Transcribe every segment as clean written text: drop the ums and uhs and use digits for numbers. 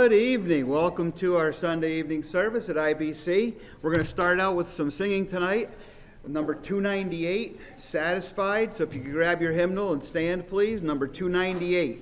Good evening. Welcome to our Sunday evening service at IBC. We're going to start out with some singing tonight. Number 298, Satisfied. So if you could grab your hymnal and stand, please. Number 298.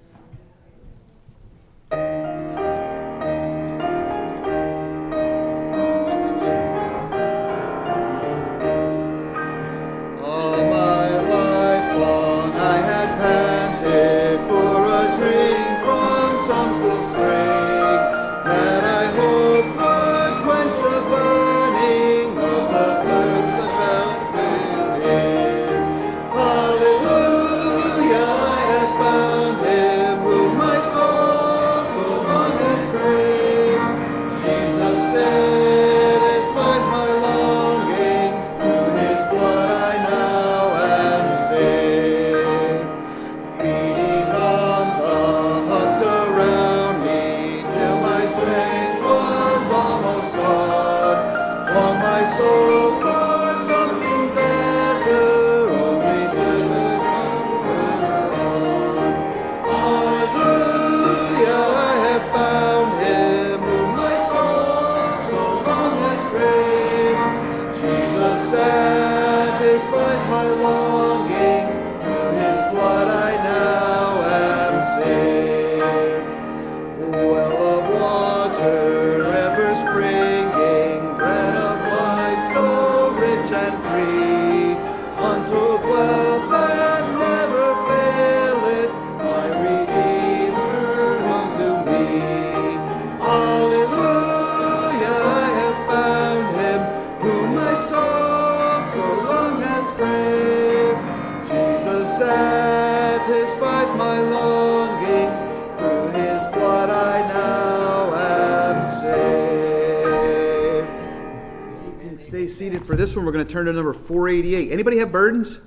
For this one, we're going to turn to number 488. Anybody have burdens?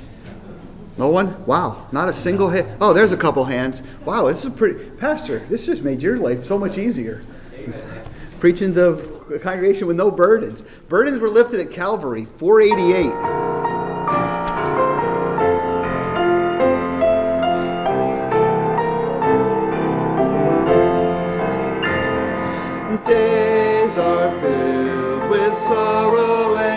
No one? Wow, not a single hand. Oh, there's a couple hands. Wow, this is pretty. Pastor, this just made your life so much easier. Amen. Preaching to a congregation with no burdens. Burdens were lifted at Calvary, 488. Days are filled with sorrow.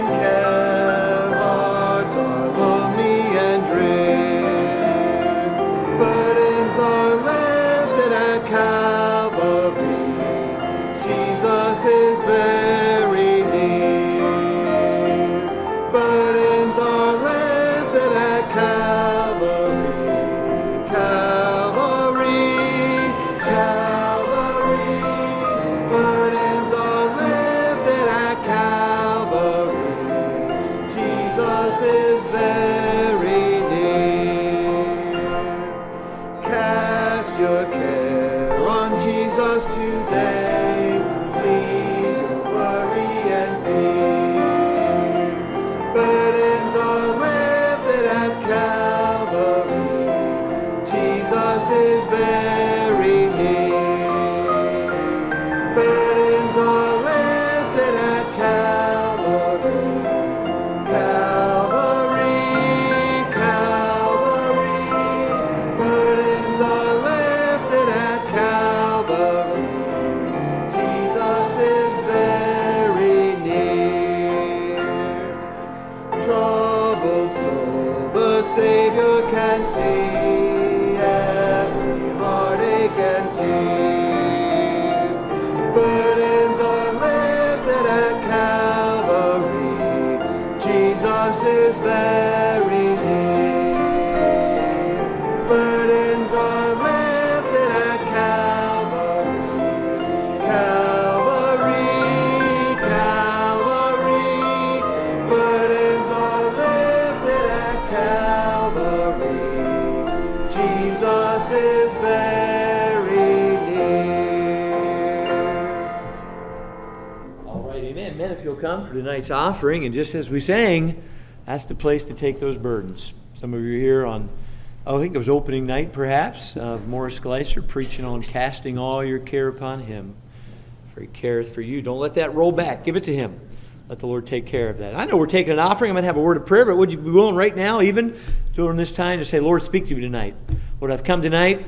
Come for tonight's offering, and just as we sang, that's the place to take those burdens. Some of you are here on, I think it was opening night perhaps, of Morris Gleiser preaching on casting all your care upon Him, for He careth for you. Don't let that roll back. Give it to Him. Let the Lord take care of that. I know we're taking an offering. I'm going to have a word of prayer, but would you be willing right now, even during this time, to say, Lord, speak to me tonight. Lord, I've come tonight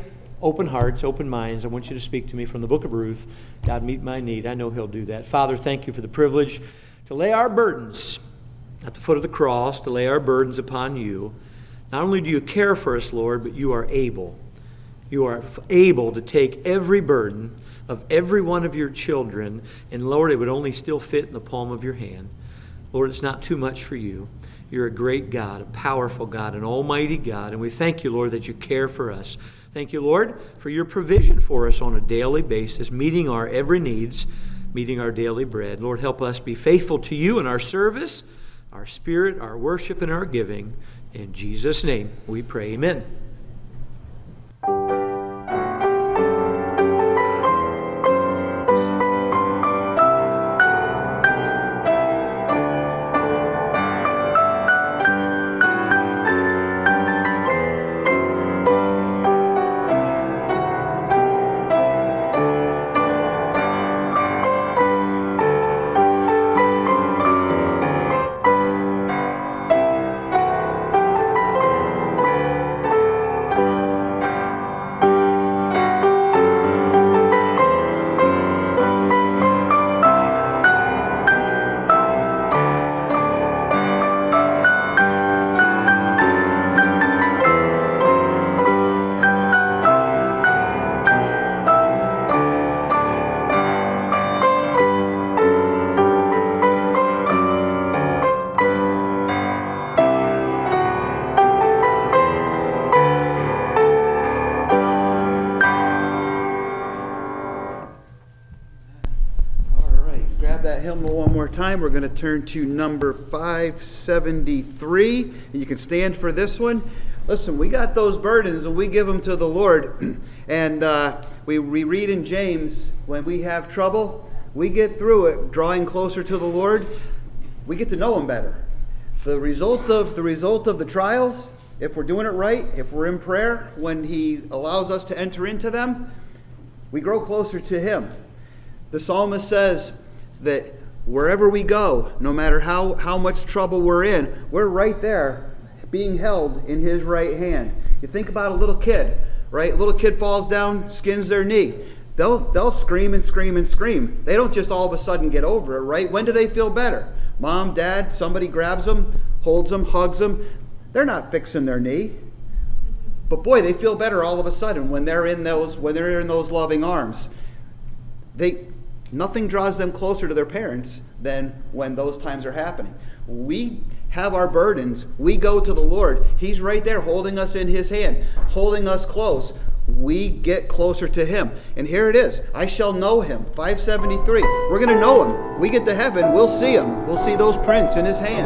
open hearts, open minds. I want you to speak to me from the book of Ruth. God, meet my need. I know he'll do that. Father, thank you for the privilege to lay our burdens at the foot of the cross, to lay our burdens upon you. Not only do you care for us, Lord, but you are able. You are able to take every burden of every one of your children, and Lord, it would only still fit in the palm of your hand. Lord, it's not too much for you. You're a great God, a powerful God, an almighty God, and we thank you, Lord, that you care for us. Thank you, Lord, for your provision for us on a daily basis, meeting our every needs, meeting our daily bread. Lord, help us be faithful to you in our service, our spirit, our worship, and our giving. In Jesus' name we pray, amen. Time. We're going to turn to number 573, and you can stand for this one. Listen, we got those burdens and we give them to the Lord, and we read in James, when we have trouble, we get through it drawing closer to the Lord. We get to know him better. The result of the trials, if we're doing it right, if we're in prayer when he allows us to enter into them, we grow closer to him. The psalmist says that wherever we go, no matter how much trouble we're in, we're right there being held in his right hand. You think about a little kid, right? A little kid falls down, skins their knee. They'll scream and scream and scream. They don't just all of a sudden get over it, right? When do they feel better? Mom, dad, somebody grabs them, holds them, hugs them. They're not fixing their knee. But boy, they feel better all of a sudden when they're in those loving arms. Nothing draws them closer to their parents than when those times are happening. We have our burdens. We go to the Lord. He's right there holding us in his hand, holding us close. We get closer to him. And here it is. I shall know him. 573. We're going to know him. We get to heaven. We'll see him. We'll see those prints in his hand.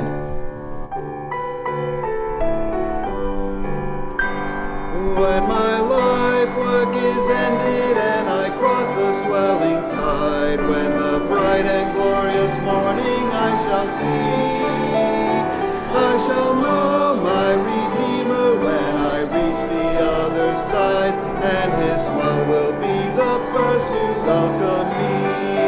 When my life work is ended and I cross the swelling tide, when the bright and glorious morning I shall see, I shall know my Redeemer when I reach the other side, and his smile will be the first to welcome me.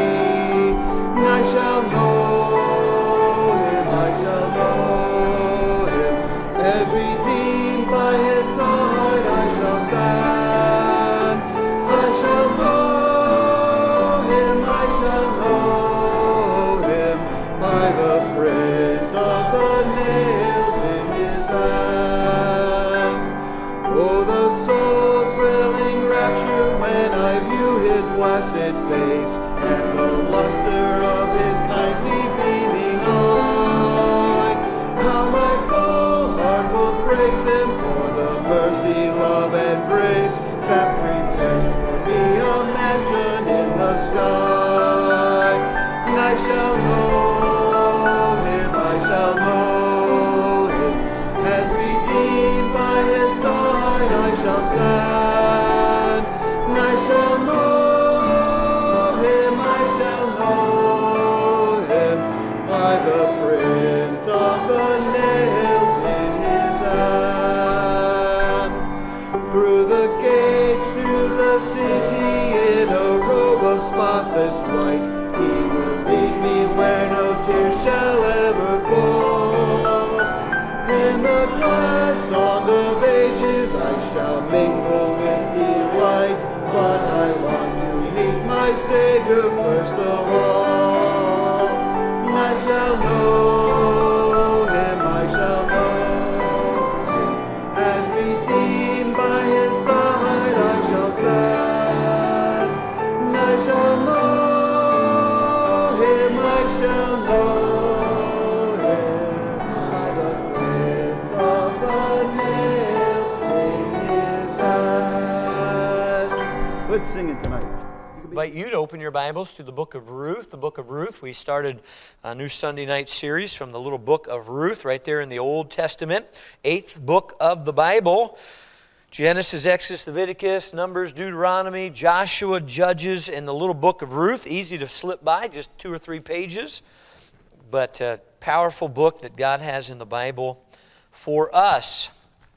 I shall know him, I shall know him, as redeemed by his side I shall stand. I shall know him, I shall know him, by the print of the nails in his hand. Oh, the soul-thrilling rapture when I view his blessed face, and the luster of his kindly beaming eye. How my full heart will praise him for the mercy, love, and grace that prepares for me a mansion in the sky. And I shall know him, I shall know him, as redeemed by his side I shall stand. And I shall know him, I shall know him, by the print of the nails in his hand. Through the gates to the city in a robe of spotless white, he will lead me where no tears shall ever fall. In the glad song of ages I shall mingle with delight. good singing tonight. I invite you to open your Bibles to the book of Ruth. The book of Ruth. We started a new Sunday night series from the little book of Ruth right there in the Old Testament. 8th book of the Bible. Genesis, Exodus, Leviticus, Numbers, Deuteronomy, Joshua, Judges, and the little book of Ruth. Easy to slip by, just 2 or 3 pages. But a powerful book that God has in the Bible for us.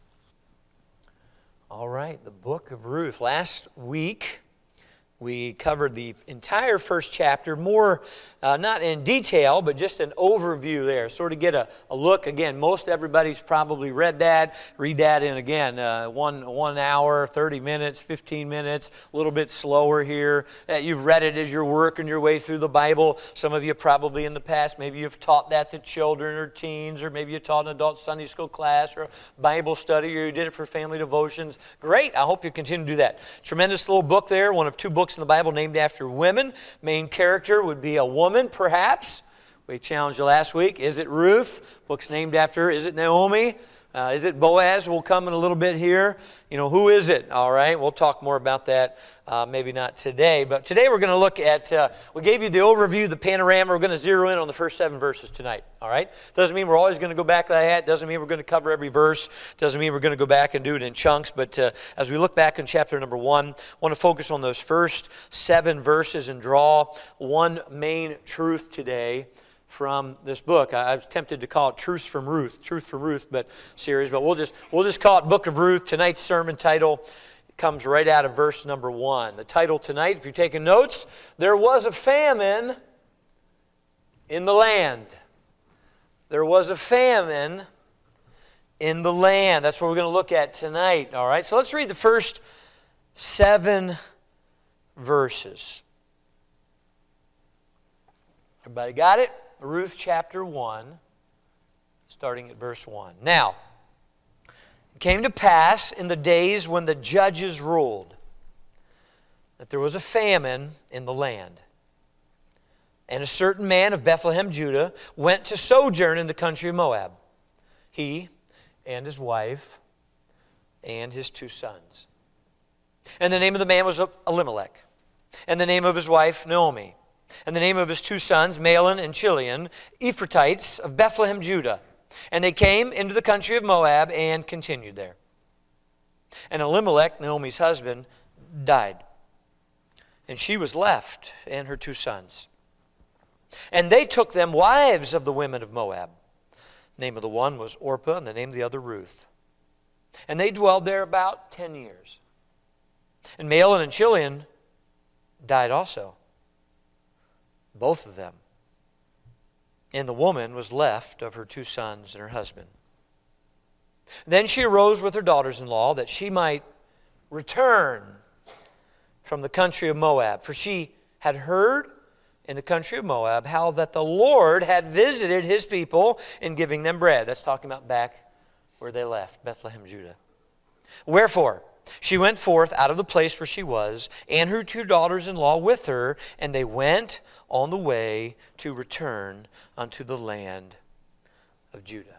All right, the book of Ruth. Last week, we covered the entire first chapter, more not in detail, but just an overview there. Sort of get a look. Again, most everybody's probably read that. Read that in, again, 1 hour, 30 minutes, 15 minutes, a little bit slower here. You've read it as you're working your way through the Bible. Some of you probably in the past, maybe you've taught that to children or teens, or maybe you taught an adult Sunday school class or a Bible study, or you did it for family devotions. Great. I hope you continue to do that. Tremendous little book there, one of 2 books in the Bible named after women. Main character would be a woman, perhaps. We challenged you last week. Is it Ruth? Book's named after her. Is it Naomi? Is it Boaz? We'll come in a little bit here. You know, who is it? All right, we'll talk more about that. Maybe not today. But today we're going to look at, we gave you the overview, the panorama. We're going to zero in on the first 7 verses tonight. All right? Doesn't mean we're always going to go back to that. Doesn't mean we're going to cover every verse. Doesn't mean we're going to go back and do it in chunks. But as we look back in chapter number 1, I want to focus on those first 7 verses and draw one main truth today from this book. I was tempted to call it Truth from Ruth, but series, but we'll just call it Book of Ruth. Tonight's sermon title comes right out of verse number 1. The title tonight, if you're taking notes, There Was a Famine in the Land. There was a famine in the land. That's what we're going to look at tonight. All right, so let's read the first 7 verses. Everybody got it? Ruth chapter 1, starting at verse 1. Now, it came to pass in the days when the judges ruled that there was a famine in the land. And a certain man of Bethlehem, Judah, went to sojourn in the country of Moab. He and his wife and his 2 sons. And the name of the man was Elimelech, and the name of his wife Naomi. And the name of his 2 sons, Mahlon and Chilion, Ephrathites of Bethlehem, Judah. And they came into the country of Moab and continued there. And Elimelech, Naomi's husband, died. And she was left, and her 2 sons. And they took them wives of the women of Moab. The name of the one was Orpah, and the name of the other Ruth. And they dwelled there about 10 years. And Mahlon and Chilion died also, both of them. And the woman was left of her 2 sons and her husband. Then she arose with her daughters-in-law that she might return from the country of Moab. For she had heard in the country of Moab how that the Lord had visited his people in giving them bread. That's talking about back where they left, Bethlehem, Judah. Wherefore, she went forth out of the place where she was, and her 2 daughters-in-law with her, and they went on the way to return unto the land of Judah.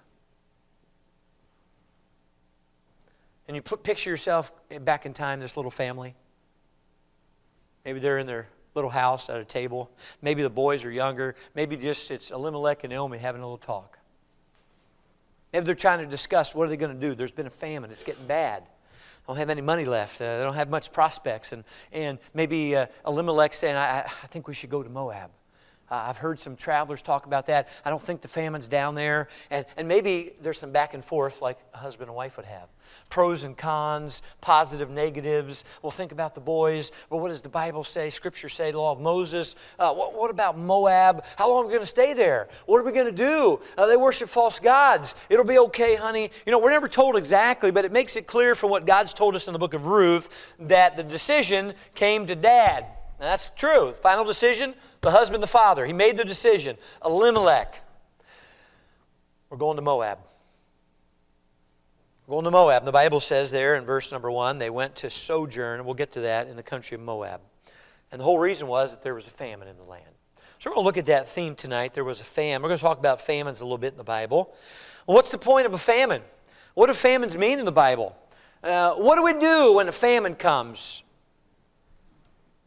And you picture yourself back in time, this little family. Maybe they're in their little house at a table. Maybe the boys are younger. Maybe just it's Elimelech and Naomi having a little talk. Maybe they're trying to discuss what are they going to do. There's been a famine. It's getting bad. Don't have any money left. They don't have much prospects. And maybe Elimelech saying, I think we should go to Moab. I've heard some travelers talk about that. I don't think the famine's down there. And maybe there's some back and forth like a husband and wife would have. Pros and cons, positive, negatives. Well, think about the boys. Well, what does the Bible say? Scripture say, the law of Moses. What about Moab? How long are we going to stay there? What are we going to do? They worship false gods. It'll be okay, honey. You know, we're never told exactly, but it makes it clear from what God's told us in the book of Ruth that the decision came to Dad. And that's true. Final decision, the husband, the father. He made the decision. Elimelech. We're going to Moab. We're going to Moab. The Bible says there in verse number 1, they went to sojourn, and we'll get to that, in the country of Moab. And the whole reason was that there was a famine in the land. So we're going to look at that theme tonight. There was a famine. We're going to talk about famines a little bit in the Bible. Well, what's the point of a famine? What do famines mean in the Bible? What do we do when a famine comes?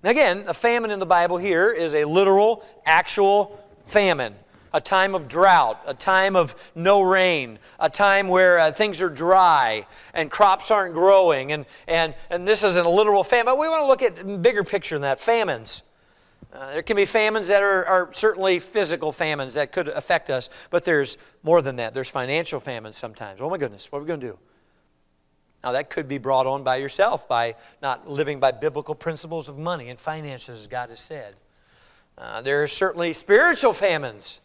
Again, a famine in the Bible here is a literal, actual famine. A time of drought, a time of no rain, a time where things are dry and crops aren't growing. And this isn't a literal famine. But we want to look at a bigger picture than that, famines. There can be famines that are certainly physical famines that could affect us, but there's more than that. There's financial famines sometimes. Oh my goodness, what are we going to do? Now that could be brought on by yourself, by not living by biblical principles of money and finances, as God has said. There are certainly spiritual famines.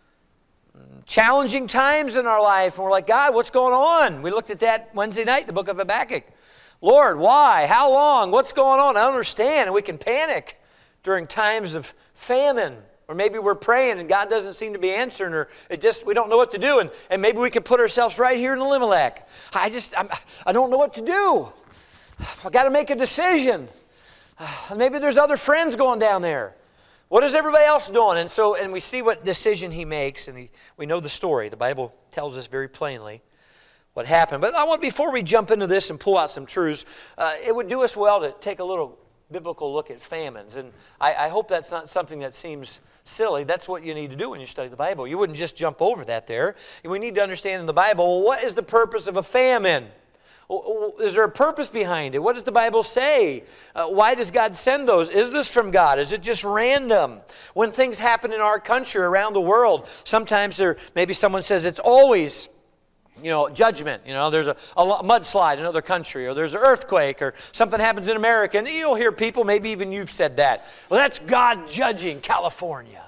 Challenging times in our life, and we're like, God, what's going on? We looked at that Wednesday night, the book of Habakkuk. Lord, why? How long? What's going on? I don't understand. And we can panic during times of famine. Or maybe we're praying and God doesn't seem to be answering, or we don't know what to do. And maybe we can put ourselves right here in Elimelech. I don't know what to do. I've got to make a decision. Maybe there's other friends going down there. What is everybody else doing? And we see what decision he makes, and we know the story. The Bible tells us very plainly what happened. But before we jump into this and pull out some truths, it would do us well to take a little biblical look at famines. And I hope that's not something that seems silly. That's what you need to do when you study the Bible. You wouldn't just jump over that there. We need to understand in the Bible, what is the purpose of a famine? Is there a purpose behind it? What does the Bible say? Why does God send those? Is this from God? Is it just random? When things happen in our country, around the world, sometimes maybe someone says it's always, judgment. There's a mudslide in another country, or there's an earthquake, or something happens in America, and you'll hear people, maybe even you've said that. Well, that's God judging California.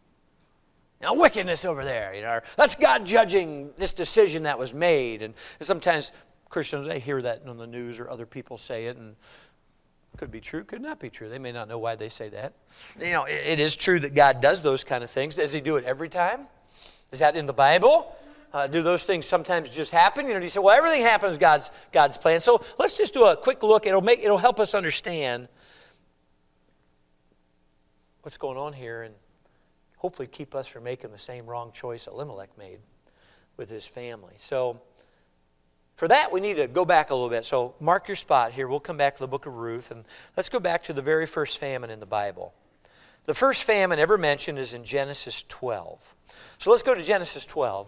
Wickedness over there. That's God judging this decision that was made. And sometimes Christians, they hear that on the news or other people say it, and it could be true, could not be true. They may not know why they say that. It is true that God does those kind of things. Does He do it every time? Is that in the Bible? Do those things sometimes just happen? You say, well, everything happens God's plan. So let's just do a quick look. It'll help us understand what's going on here, and hopefully keep us from making the same wrong choice Elimelech made with his family. So for that, we need to go back a little bit. So mark your spot here. We'll come back to the book of Ruth, and let's go back to the very first famine in the Bible. The first famine ever mentioned is in Genesis 12. So let's go to Genesis 12.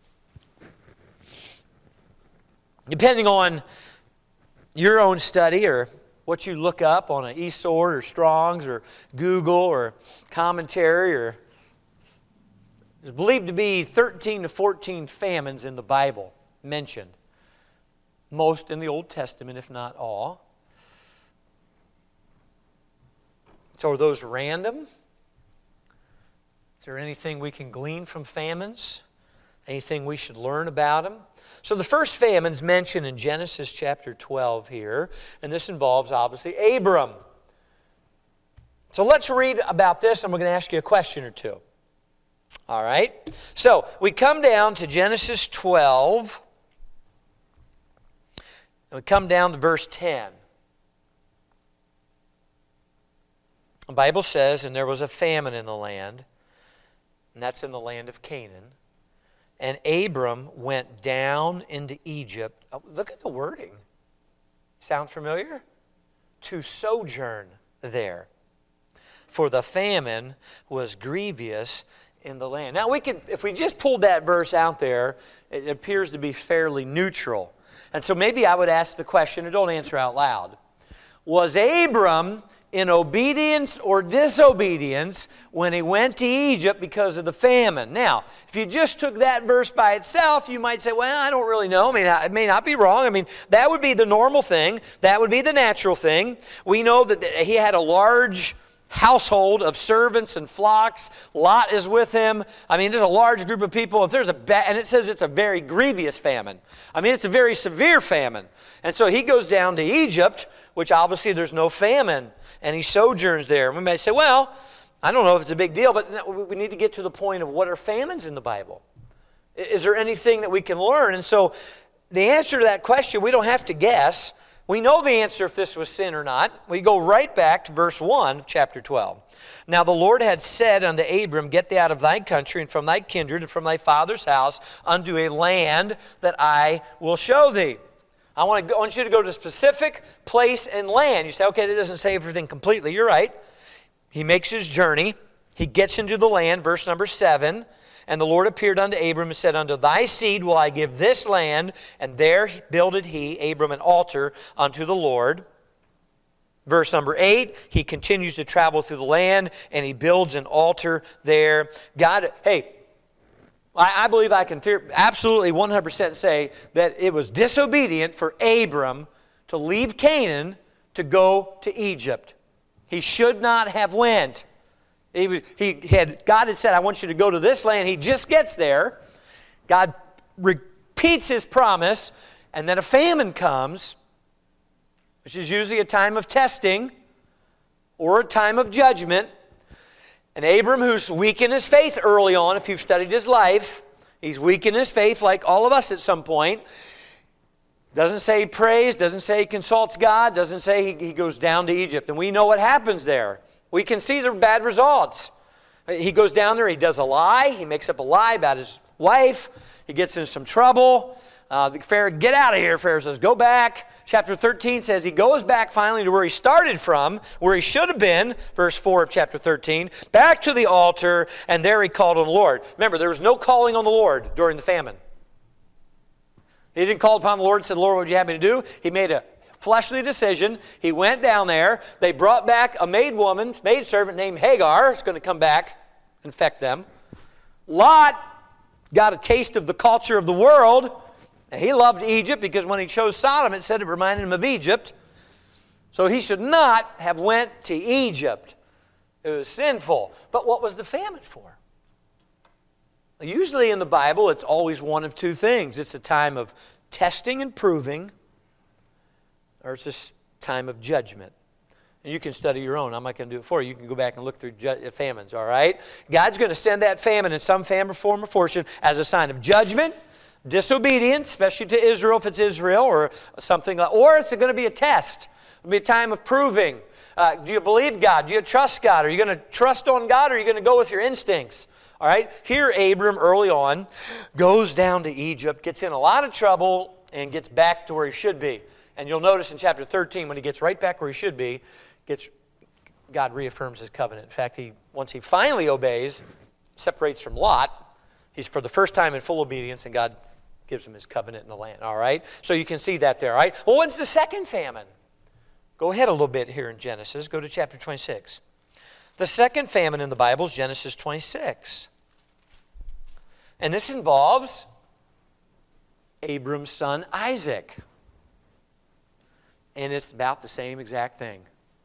Depending on your own study or what you look up on an eSword or Strong's or Google or commentary, or there's believed to be 13 to 14 famines in the Bible mentioned. Most in the Old Testament, if not all. So are those random? Is there anything we can glean from famines? Anything we should learn about them? So the first famine's mentioned in Genesis chapter 12 here, and this involves, obviously, Abram. So let's read about this, and we're going to ask you a question or two. All right? So we come down to Genesis 12, and we come down to verse 10. The Bible says, and there was a famine in the land, and that's in the land of Canaan. And Abram went down into Egypt. Oh, look at the wording. Sound familiar? To sojourn there. For the famine was grievous in the land. Now, if we just pulled that verse out there, it appears to be fairly neutral. And so maybe I would ask the question, and don't answer out loud. Was Abram in obedience or disobedience when he went to Egypt because of the famine? Now, if you just took that verse by itself, you might say, well, I don't really know. I mean, it may not be wrong. I mean, that would be the normal thing. That would be the natural thing. We know that he had a large household of servants and flocks. Lot is with him. I mean, there's a large group of people. If there's and it says it's a very grievous famine. I mean, it's a very severe famine. And so he goes down to Egypt, which obviously there's no famine, and he sojourns there. We may say, well, I don't know if it's a big deal, but we need to get to the point of what are famines in the Bible? Is there anything that we can learn? And so the answer to that question, we don't have to guess. We know the answer if this was sin or not. We go right back to verse 1 of chapter 12. Now the Lord had said unto Abram, get thee out of thy country and from thy kindred and from thy father's house unto a land that I will show thee. I want you to go to a specific place and land. You say, okay, that doesn't say everything completely. You're right. He makes his journey. He gets into the land, verse number 7. And the Lord appeared unto Abram and said, Unto thy seed will I give this land. And there builded he, Abram, an altar unto the Lord. Verse number 8, he continues to travel through the land, and he builds an altar there. God, hey, I believe I can absolutely 100% say that it was disobedient for Abram to leave Canaan to go to Egypt. He should not have went. God had said, I want you to go to this land. He just gets there. God repeats his promise, and then a famine comes, which is usually a time of testing or a time of judgment. And Abram, who's weak in his faith early on, if you've studied his life, he's weak in his faith like all of us at some point. Doesn't say he prays, doesn't say he consults God, doesn't say he goes down to Egypt. And we know what happens there. We can see the bad results. He goes down there, he does a lie, he makes up a lie about his wife, he gets in some trouble. The Pharaoh, get out of here, Pharaoh says, go back. Chapter 13 says he goes back finally to where he started from, where he should have been, verse 4 of chapter 13, back to the altar, and there he called on the Lord. Remember, there was no calling on the Lord during the famine. He didn't call upon the Lord and said, Lord, what would you have me to do? He made a fleshly decision. He went down there. They brought back a maidservant named Hagar. It's going to come back, infect them. Lot got a taste of the culture of the world. And he loved Egypt because when he chose Sodom, it said it reminded him of Egypt. So he should not have went to Egypt. It was sinful. But what was the famine for? Usually in the Bible, it's always one of two things. It's a time of testing and proving, or it's a time of judgment. And you can study your own. I'm not going to do it for you. You can go back and look through famines, all right? God's going to send that famine in some form or fashion as a sign of judgment, disobedience, especially to Israel if it's Israel, or something like, or it's going to be a test. It'll be a time of proving. Do you believe God? Do you trust God? Are you going to trust on God, or are you going to go with your instincts? All right? Here, Abram, early on, goes down to Egypt, gets in a lot of trouble, and gets back to where he should be. And you'll notice in chapter 13, when he gets right back where he should be, God reaffirms his covenant. In fact, once he finally obeys, separates from Lot, he's for the first time in full obedience, and God gives him his covenant in the land, all right? So you can see that there, all right? Well, when's the second famine? Go ahead a little bit here in Genesis. Go to chapter 26. The second famine in the Bible is Genesis 26. And this involves Abram's son Isaac. And it's about the same exact thing.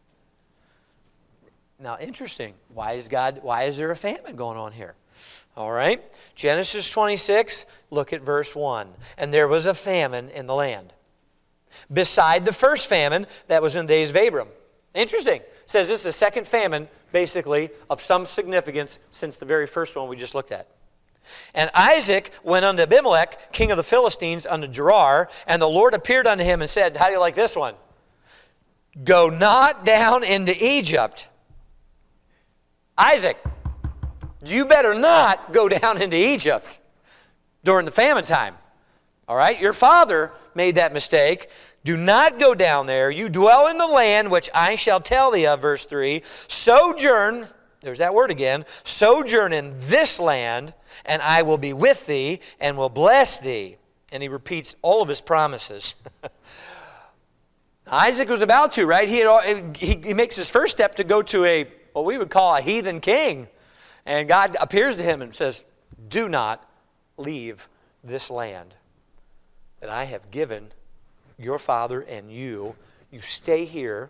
Now, interesting. Why is there a famine going on here? All right. Genesis 26, look at verse 1. And there was a famine in the land, beside the first famine that was in the days of Abram. Interesting. It says this is the second famine, basically, of some significance since the very first one we just looked at. And Isaac went unto Abimelech, king of the Philistines, unto Gerar, and the Lord appeared unto him and said, how do you like this one? Go not down into Egypt. Isaac, you better not go down into Egypt during the famine time. All right? Your father made that mistake. Do not go down there. You dwell in the land which I shall tell thee of, verse 3. Sojourn, there's that word again, sojourn in this land, and I will be with thee and will bless thee. And he repeats all of his promises. Isaac was about to, right? He makes his first step to go to what we would call a heathen king. And God appears to him and says, do not leave this land that I have given your father and you. You stay here.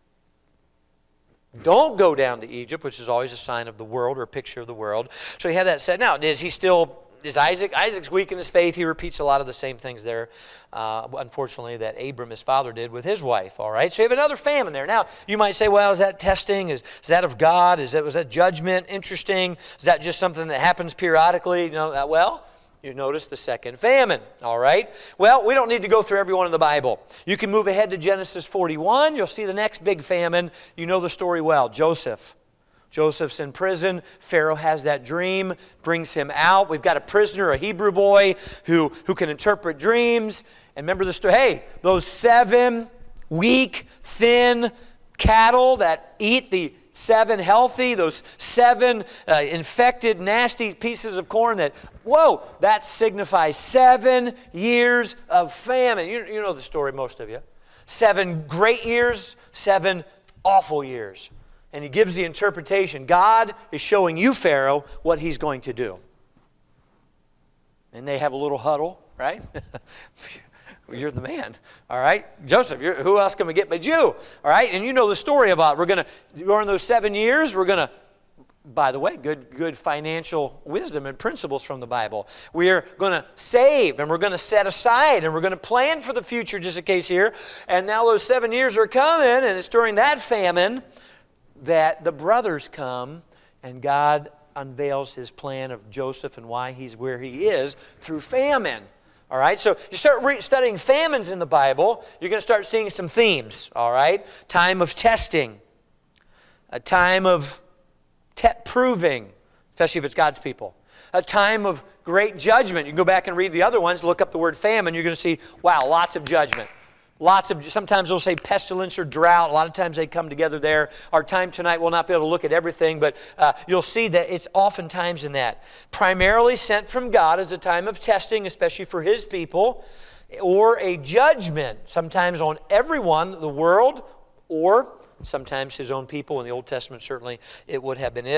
Don't go down to Egypt, which is always a sign of the world or a picture of the world. So he had that said. Now, Isaac's weak in his faith. He repeats a lot of the same things there, unfortunately, that Abram, his father, did with his wife. All right, so you have another famine there. Now, you might say, well, is that testing? Is that of God? Was that judgment? Interesting. Is that just something that happens periodically? Well, you notice the second famine. All right. Well, we don't need to go through every one in the Bible. You can move ahead to Genesis 41. You'll see the next big famine. You know the story well. Joseph Joseph's in prison. Pharaoh has that dream, brings him out. We've got a prisoner, a Hebrew boy, who can interpret dreams. And remember the story. Hey, those 7 weak, thin cattle that eat the 7 healthy, those 7 infected, nasty pieces of corn that signifies 7 years of famine. You know the story, most of you. 7 great years, 7 awful years. And he gives the interpretation. God is showing you, Pharaoh, what he's going to do. And they have a little huddle, right? You're the man, all right? Joseph, who else can we get but you? All right? And you know the story about during those 7 years, we're going to, by the way, good financial wisdom and principles from the Bible. We are going to save, and we're going to set aside, and we're going to plan for the future, just in case here. And now those 7 years are coming, and it's during that famine that the brothers come, and God unveils his plan of Joseph and why he's where he is through famine. All right, so you start studying famines in the Bible, you're going to start seeing some themes, all right? Time of testing, a time of proving, especially if it's God's people. A time of great judgment. You can go back and read the other ones, look up the word famine, you're going to see, wow, lots of judgment. Sometimes they'll say pestilence or drought. A lot of times they come together there. Our time tonight will not be able to look at everything, but you'll see that it's oftentimes in that. Primarily sent from God as a time of testing, especially for his people, or a judgment, sometimes on everyone, the world, or sometimes his own people. In the Old Testament, certainly it would have been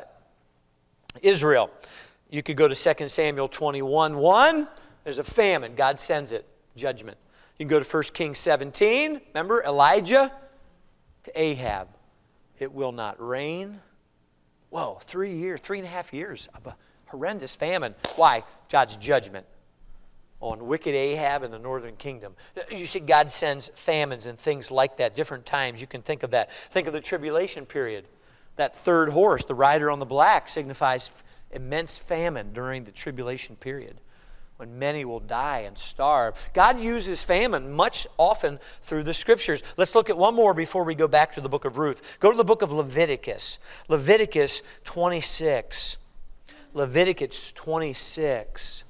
Israel. You could go to 2 Samuel 21:1. There's a famine. God sends it. Judgment. You can go to 1 Kings 17. Remember Elijah to Ahab. It will not rain. Whoa, 3.5 years of a horrendous famine. Why? God's judgment on wicked Ahab in the northern kingdom. You see, God sends famines and things like that, different times. You can think of that. Think of the tribulation period. That third horse, the rider on the black, signifies immense famine during the tribulation period, when many will die and starve. God uses famine much often through the Scriptures. Let's look at one more before we go back to the book of Ruth. Go to the book of Leviticus. Leviticus 26. Leviticus 26.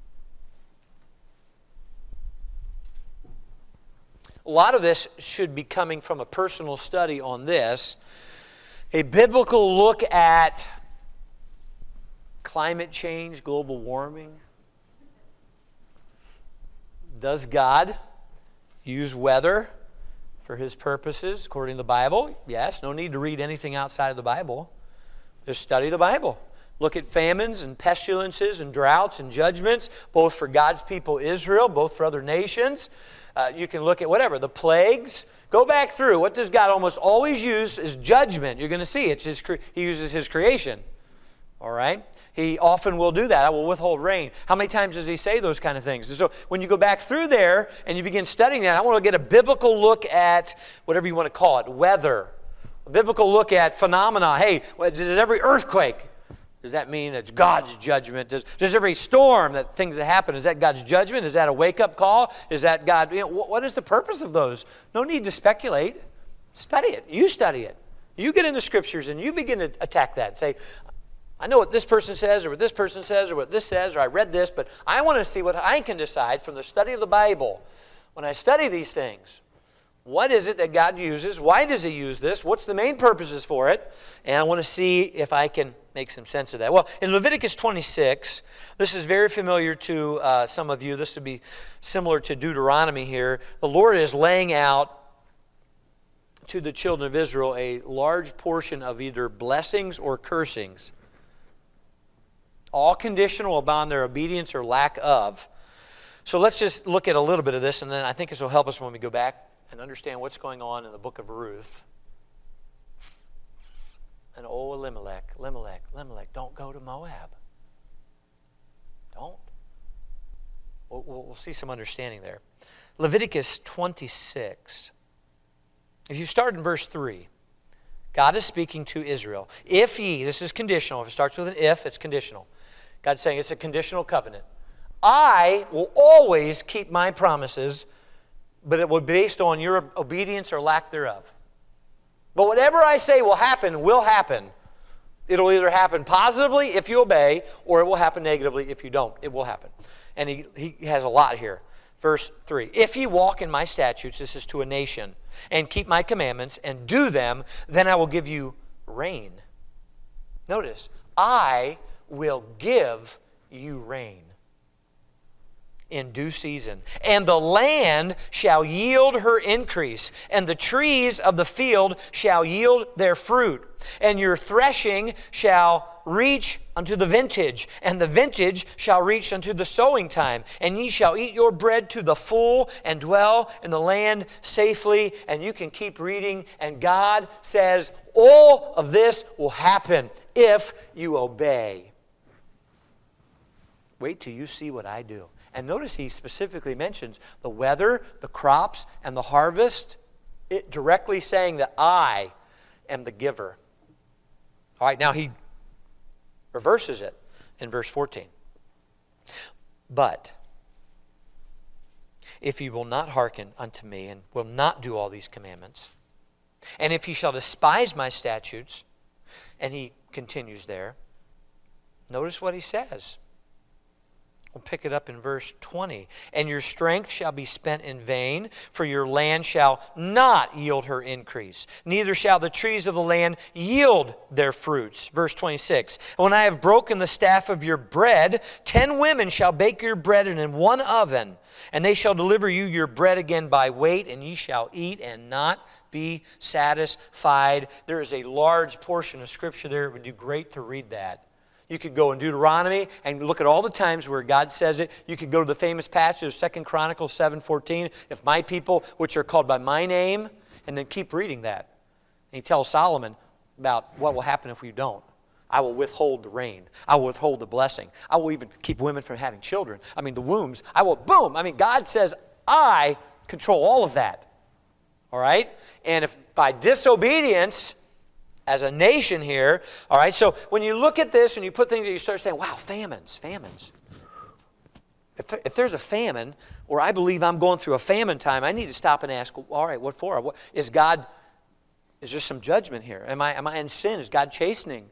A lot of this should be coming from a personal study on this. A biblical look at climate change, global warming. Does God use weather for his purposes according to the Bible? Yes. No need to read anything outside of the Bible. Just study the Bible. Look at famines and pestilences and droughts and judgments, both for God's people Israel, both for other nations. You can look at whatever, the plagues. Go back through. What does God almost always use is judgment. You're going to see it's he uses his creation. All right? He often will do that. I will withhold rain. How many times does he say those kind of things? And so when you go back through there and you begin studying that, I want to get a biblical look at whatever you want to call it, weather. A biblical look at phenomena. Hey, does every earthquake, does that mean it's God's judgment? Does every storm, things that happen, is that God's judgment? Is that a wake-up call? Is that God? What is the purpose of those? No need to speculate. Study it. You study it. You get in the Scriptures and you begin to attack that. Say, I know what this person says, or what this person says, or what this says, or I read this, but I want to see what I can decide from the study of the Bible. When I study these things, what is it that God uses? Why does he use this? What's the main purposes for it? And I want to see if I can make some sense of that. Well, in Leviticus 26, this is very familiar to some of you. This would be similar to Deuteronomy here. The Lord is laying out to the children of Israel a large portion of either blessings or cursings, all conditional upon their obedience or lack of. So let's just look at a little bit of this, and then I think this will help us when we go back and understand what's going on in the book of Ruth. And oh, Elimelech, don't go to Moab. Don't. We'll see some understanding there. Leviticus 26. If you start in verse 3, God is speaking to Israel. If ye, this is conditional. If it starts with an if, it's conditional. God's saying it's a conditional covenant. I will always keep my promises, but it will be based on your obedience or lack thereof. But whatever I say will happen, It'll either happen positively if you obey, or it will happen negatively if you don't. It will happen. And he has a lot here. Verse 3, if ye walk in my statutes, this is to a nation, and keep my commandments, and do them, then I will give you rain. Notice, I will give you rain in due season. And the land shall yield her increase, and the trees of the field shall yield their fruit. And your threshing shall reach unto the vintage, and the vintage shall reach unto the sowing time. And ye shall eat your bread to the full, and dwell in the land safely. And you can keep reading, and God says all of this will happen if you obey. Wait till you see what I do. And notice he specifically mentions the weather, the crops, and the harvest, it directly saying that I am the giver. All right, now he reverses it in verse 14. But if ye will not hearken unto me, and will not do all these commandments, and if ye shall despise my statutes, and he continues there, notice what he says. We'll pick it up in verse 20. And your strength shall be spent in vain, for your land shall not yield her increase, neither shall the trees of the land yield their fruits. Verse 26. When I have broken the staff of your bread, 10 women shall bake your bread in one oven, and they shall deliver you your bread again by weight, and ye shall eat and not be satisfied. There is a large portion of Scripture there. It would do great to read that. You could go in Deuteronomy and look at all the times where God says it. You could go to the famous passage of 2 Chronicles 7:14. If my people, which are called by my name, and then keep reading that. And he tells Solomon about what will happen if you don't. I will withhold the rain. I will withhold the blessing. I will even keep women from having children. I mean, the wombs. I will, boom. I mean, God says, I control all of that. All right? And if by disobedience, as a nation here, all right, so when you look at this and you put things, you start saying, wow, famines. If there's a famine, or I believe I'm going through a famine time, I need to stop and ask, all right, what for? Is there some judgment here? Am I in sin? Is God chastening?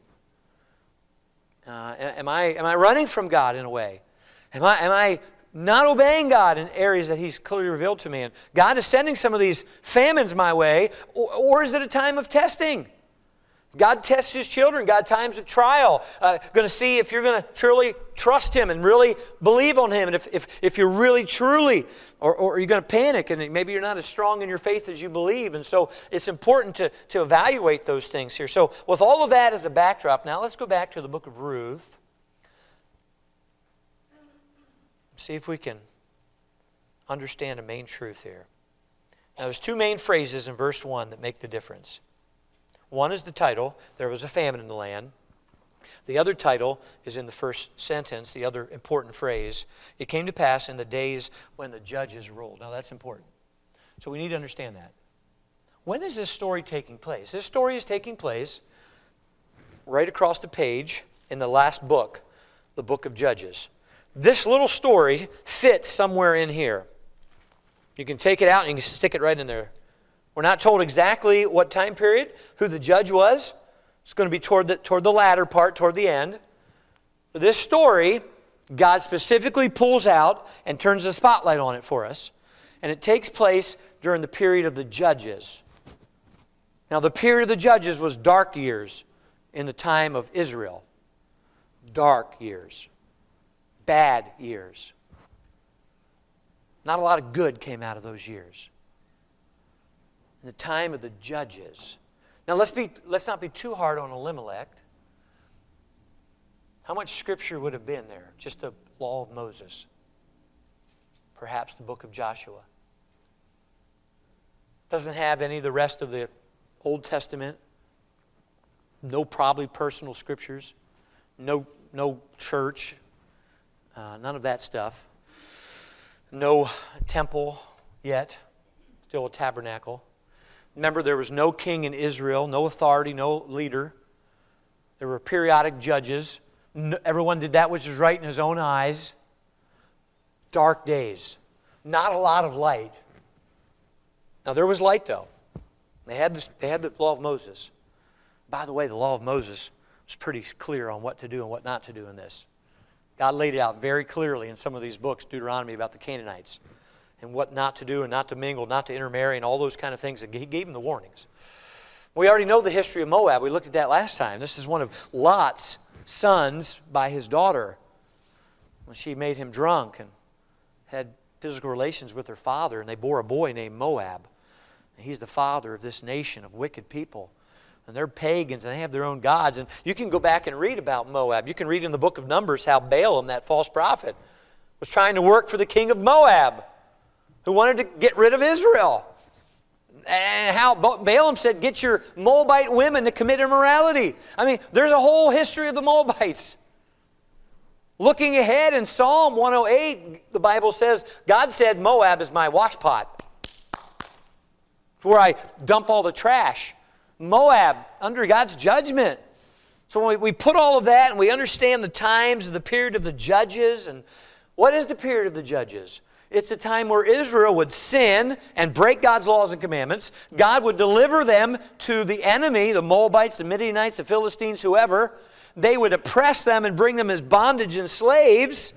Am I running from God in a way? Am I not obeying God in areas that He's clearly revealed to me? And God is sending some of these famines my way, or is it a time of testing? God tests His children. God times of trial. Going to see if you're going to truly trust Him and really believe on Him. And if you're really truly, or you're going to panic and maybe you're not as strong in your faith as you believe. And so it's important to evaluate those things here. So with all of that as a backdrop, now let's go back to the book of Ruth. See if we can understand a main truth here. Now there's two main phrases in verse 1 that make the difference. One is the title, there was a famine in the land. The other title is in the first sentence, the other important phrase. It came to pass in the days when the judges ruled. Now that's important. So we need to understand that. When is this story taking place? This story is taking place right across the page in the last book, the book of Judges. This little story fits somewhere in here. You can take it out and you can stick it right in there. We're not told exactly what time period, who the judge was. It's going to be toward the latter part, toward the end. But this story, God specifically pulls out and turns the spotlight on it for us. And it takes place during the period of the judges. Now, the period of the judges was dark years in the time of Israel. Dark years. Bad years. Not a lot of good came out of those years. In the time of the judges. Now let's not be too hard on Elimelech. How much Scripture would have been there? Just the law of Moses. Perhaps the book of Joshua. Doesn't have any of the rest of the Old Testament. No probably personal Scriptures. No church. None of that stuff. No temple yet. Still a tabernacle. Remember, there was no king in Israel, no authority, no leader. There were periodic judges. Everyone did that which was right in his own eyes. Dark days. Not a lot of light. Now, there was light, though. They had the law of Moses. By the way, the law of Moses was pretty clear on what to do and what not to do in this. God laid it out very clearly in some of these books, Deuteronomy, about the Canaanites, and what not to do and not to mingle, not to intermarry, and all those kind of things. He gave them the warnings. We already know the history of Moab. We looked at that last time. This is one of Lot's sons by his daughter, when she made him drunk and had physical relations with her father, and they bore a boy named Moab. And he's the father of this nation of wicked people. And they're pagans, and they have their own gods. And you can go back and read about Moab. You can read in the book of Numbers how Balaam, that false prophet, was trying to work for the king of Moab, who wanted to get rid of Israel. And how Balaam said, get your Moabite women to commit immorality. I mean, there's a whole history of the Moabites. Looking ahead in Psalm 108, the Bible says, God said, Moab is my washpot. It's where I dump all the trash. Moab, under God's judgment. So when we put all of that and we understand the times and the period of the judges, and what is the period of the judges? It's a time where Israel would sin and break God's laws and commandments. God would deliver them to the enemy, the Moabites, the Midianites, the Philistines, whoever. They would oppress them and bring them as bondage and slaves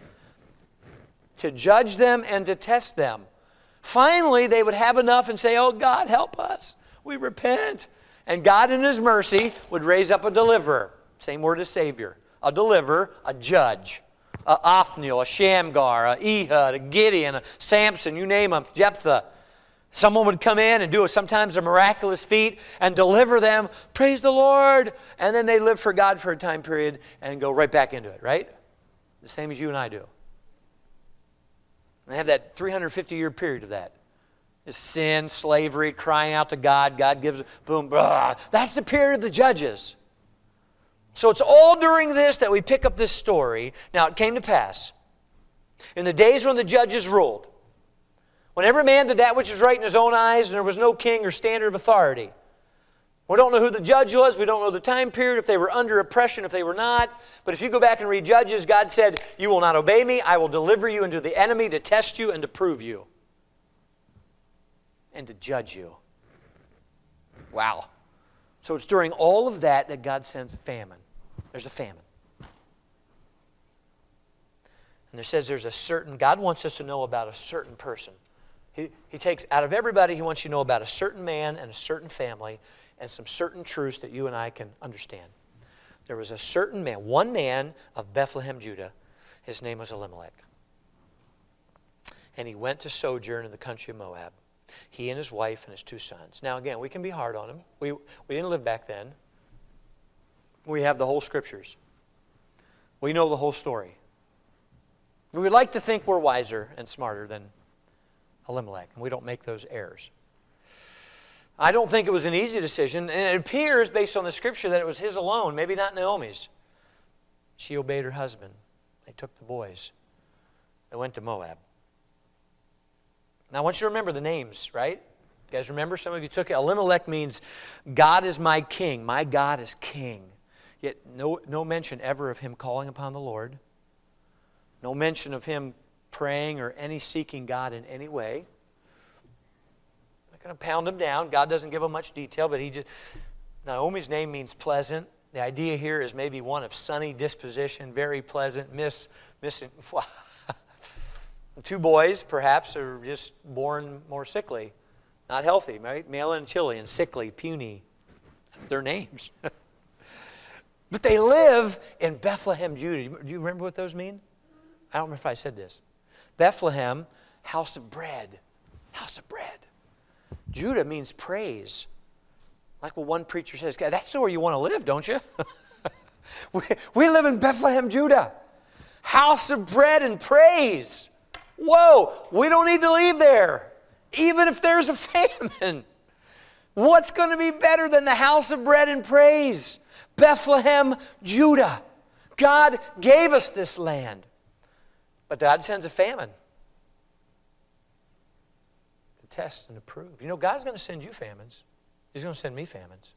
to judge them and to test them. Finally, they would have enough and say, oh, God, help us. We repent. And God in His mercy would raise up a deliverer. Same word as Savior. A deliverer, a judge. A Othniel, a Shamgar, a Ehud, a Gideon, a Samson, you name them, Jephthah. Someone would come in and do sometimes a miraculous feat and deliver them. Praise the Lord. And then they live for God for a time period and go right back into it, right? The same as you and I do. They have that 350-year period of that. It's sin, slavery, crying out to God. God gives, boom, blah. That's the period of the judges. So it's all during this that we pick up this story. Now, it came to pass in the days when the judges ruled, when every man did that which was right in his own eyes, and there was no king or standard of authority. We don't know who the judge was. We don't know the time period, if they were under oppression, if they were not. But if you go back and read Judges, God said, you will not obey me. I will deliver you into the enemy to test you and to prove you. And to judge you. Wow. So it's during all of that that God sends a famine. There's a famine. And it says there's a certain, God wants us to know about a certain person. He takes, out of everybody, He wants you to know about a certain man and a certain family and some certain truths that you and I can understand. There was a certain man, one man of Bethlehem, Judah. His name was Elimelech. And he went to sojourn in the country of Moab. He and his wife and his 2 sons. Now again, we can be hard on him. We didn't live back then. We have the whole Scriptures. We know the whole story. We would like to think we're wiser and smarter than Elimelech, and we don't make those errors. I don't think it was an easy decision, and it appears, based on the Scripture, that it was his alone, maybe not Naomi's. She obeyed her husband. They took the boys. They went to Moab. Now, I want you to remember the names, right? You guys remember? Some of you took it. Elimelech means, God is my king. My God is king. Yet no mention ever of him calling upon the Lord. No mention of him praying or any seeking God in any way. I'm not going to pound him down. God doesn't give him much detail, but Naomi's name means pleasant. The idea here is maybe one of sunny disposition, very pleasant, missing. 2 boys, perhaps, are just born more sickly. Not healthy, right? Male and chilly and sickly, puny. Their names. But they live in Bethlehem, Judah. Do you remember what those mean? I don't remember if I said this. Bethlehem, house of bread. House of bread. Judah means praise. Like what one preacher says, that's where you want to live, don't you? We live in Bethlehem, Judah. House of bread and praise. Whoa, we don't need to leave there, even if there's a famine. What's going to be better than the house of bread and praise? Bethlehem, Judah. God gave us this land. But God sends a famine to test and to prove. You know, God's going to send you famines. He's going to send me famines.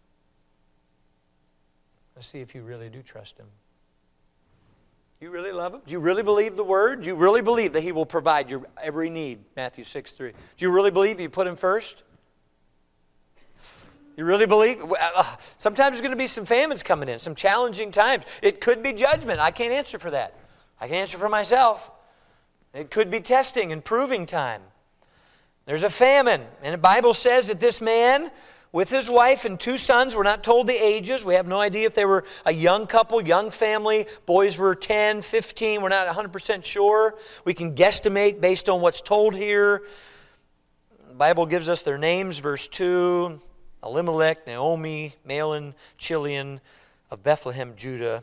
Let's see if you really do trust Him. Do you really love Him? Do you really believe the Word? Do you really believe that He will provide your every need? Matthew 6:3. Do you really believe you put Him first? You really believe? Sometimes there's going to be some famines coming in, some challenging times. It could be judgment. I can't answer for that. I can answer for myself. It could be testing and proving time. There's a famine. And the Bible says that this man with his wife and 2 sons, we're not told the ages. We have no idea if they were a young couple, young family. Boys were 10, 15. We're not 100% sure. We can guesstimate based on what's told here. The Bible gives us their names, verse 2. Elimelech, Naomi, Mahlon, Chilion of Bethlehem, Judah.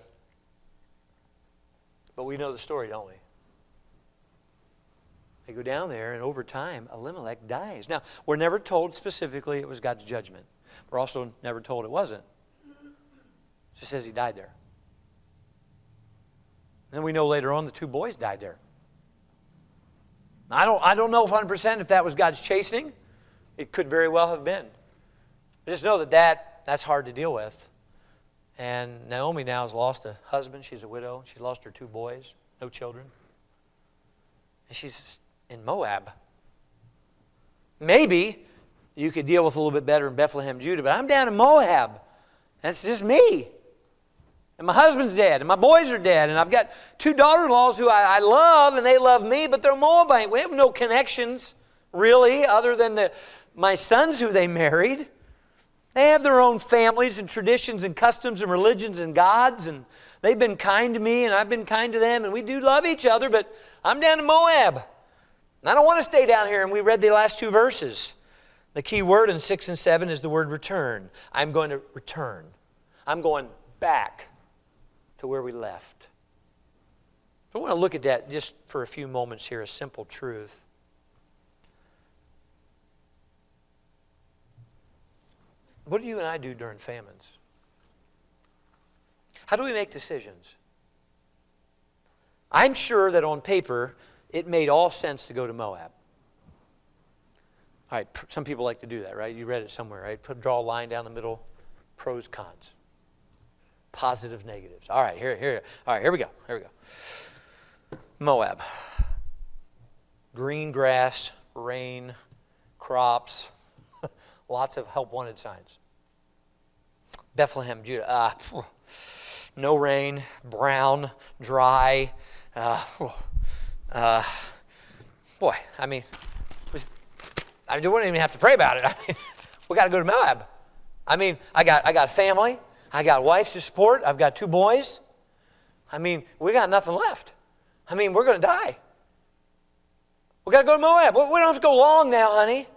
But we know the story, don't we? They go down there, and over time, Elimelech dies. Now, we're never told specifically it was God's judgment. We're also never told it wasn't. It just says he died there. And then we know later on the 2 boys died there. I don't know 100% if that was God's chastening. It could very well have been. I just know that's hard to deal with. And Naomi now has lost a husband. She's a widow. She lost her 2 boys, no children. And she's in Moab. Maybe you could deal with a little bit better in Bethlehem, Judah, but I'm down in Moab. And it's just me. And my husband's dead, and my boys are dead, and I've got 2 daughter-in-laws who I love, and they love me, but they're Moabite. We have no connections, really, other than my sons who they married. They have their own families and traditions and customs and religions and gods, and they've been kind to me, and I've been kind to them, and we do love each other, but I'm down in Moab. And I don't want to stay down here, and we read the last 2 verses. The key word in 6 and 7 is the word return. I'm going to return. I'm going back to where we left. So I want to look at that just for a few moments here, a simple truth. What do you and I do during famines? How do we make decisions? I'm sure that on paper, it made all sense to go to Moab. All right, some people like to do that, right? You read it somewhere, right? Draw a line down the middle, pros, cons, positive, negatives. All right, here we go. Moab. Green grass, rain, crops, lots of help wanted signs. Bethlehem, Judah. No rain, brown, dry. Boy, I mean, I wouldn't even have to pray about it. I mean, we got to go to Moab. I mean, I got family. I got wife to support. I've got 2 boys. I mean, we got nothing left. I mean, we're going to die. We got to go to Moab. We don't have to go long now, honey.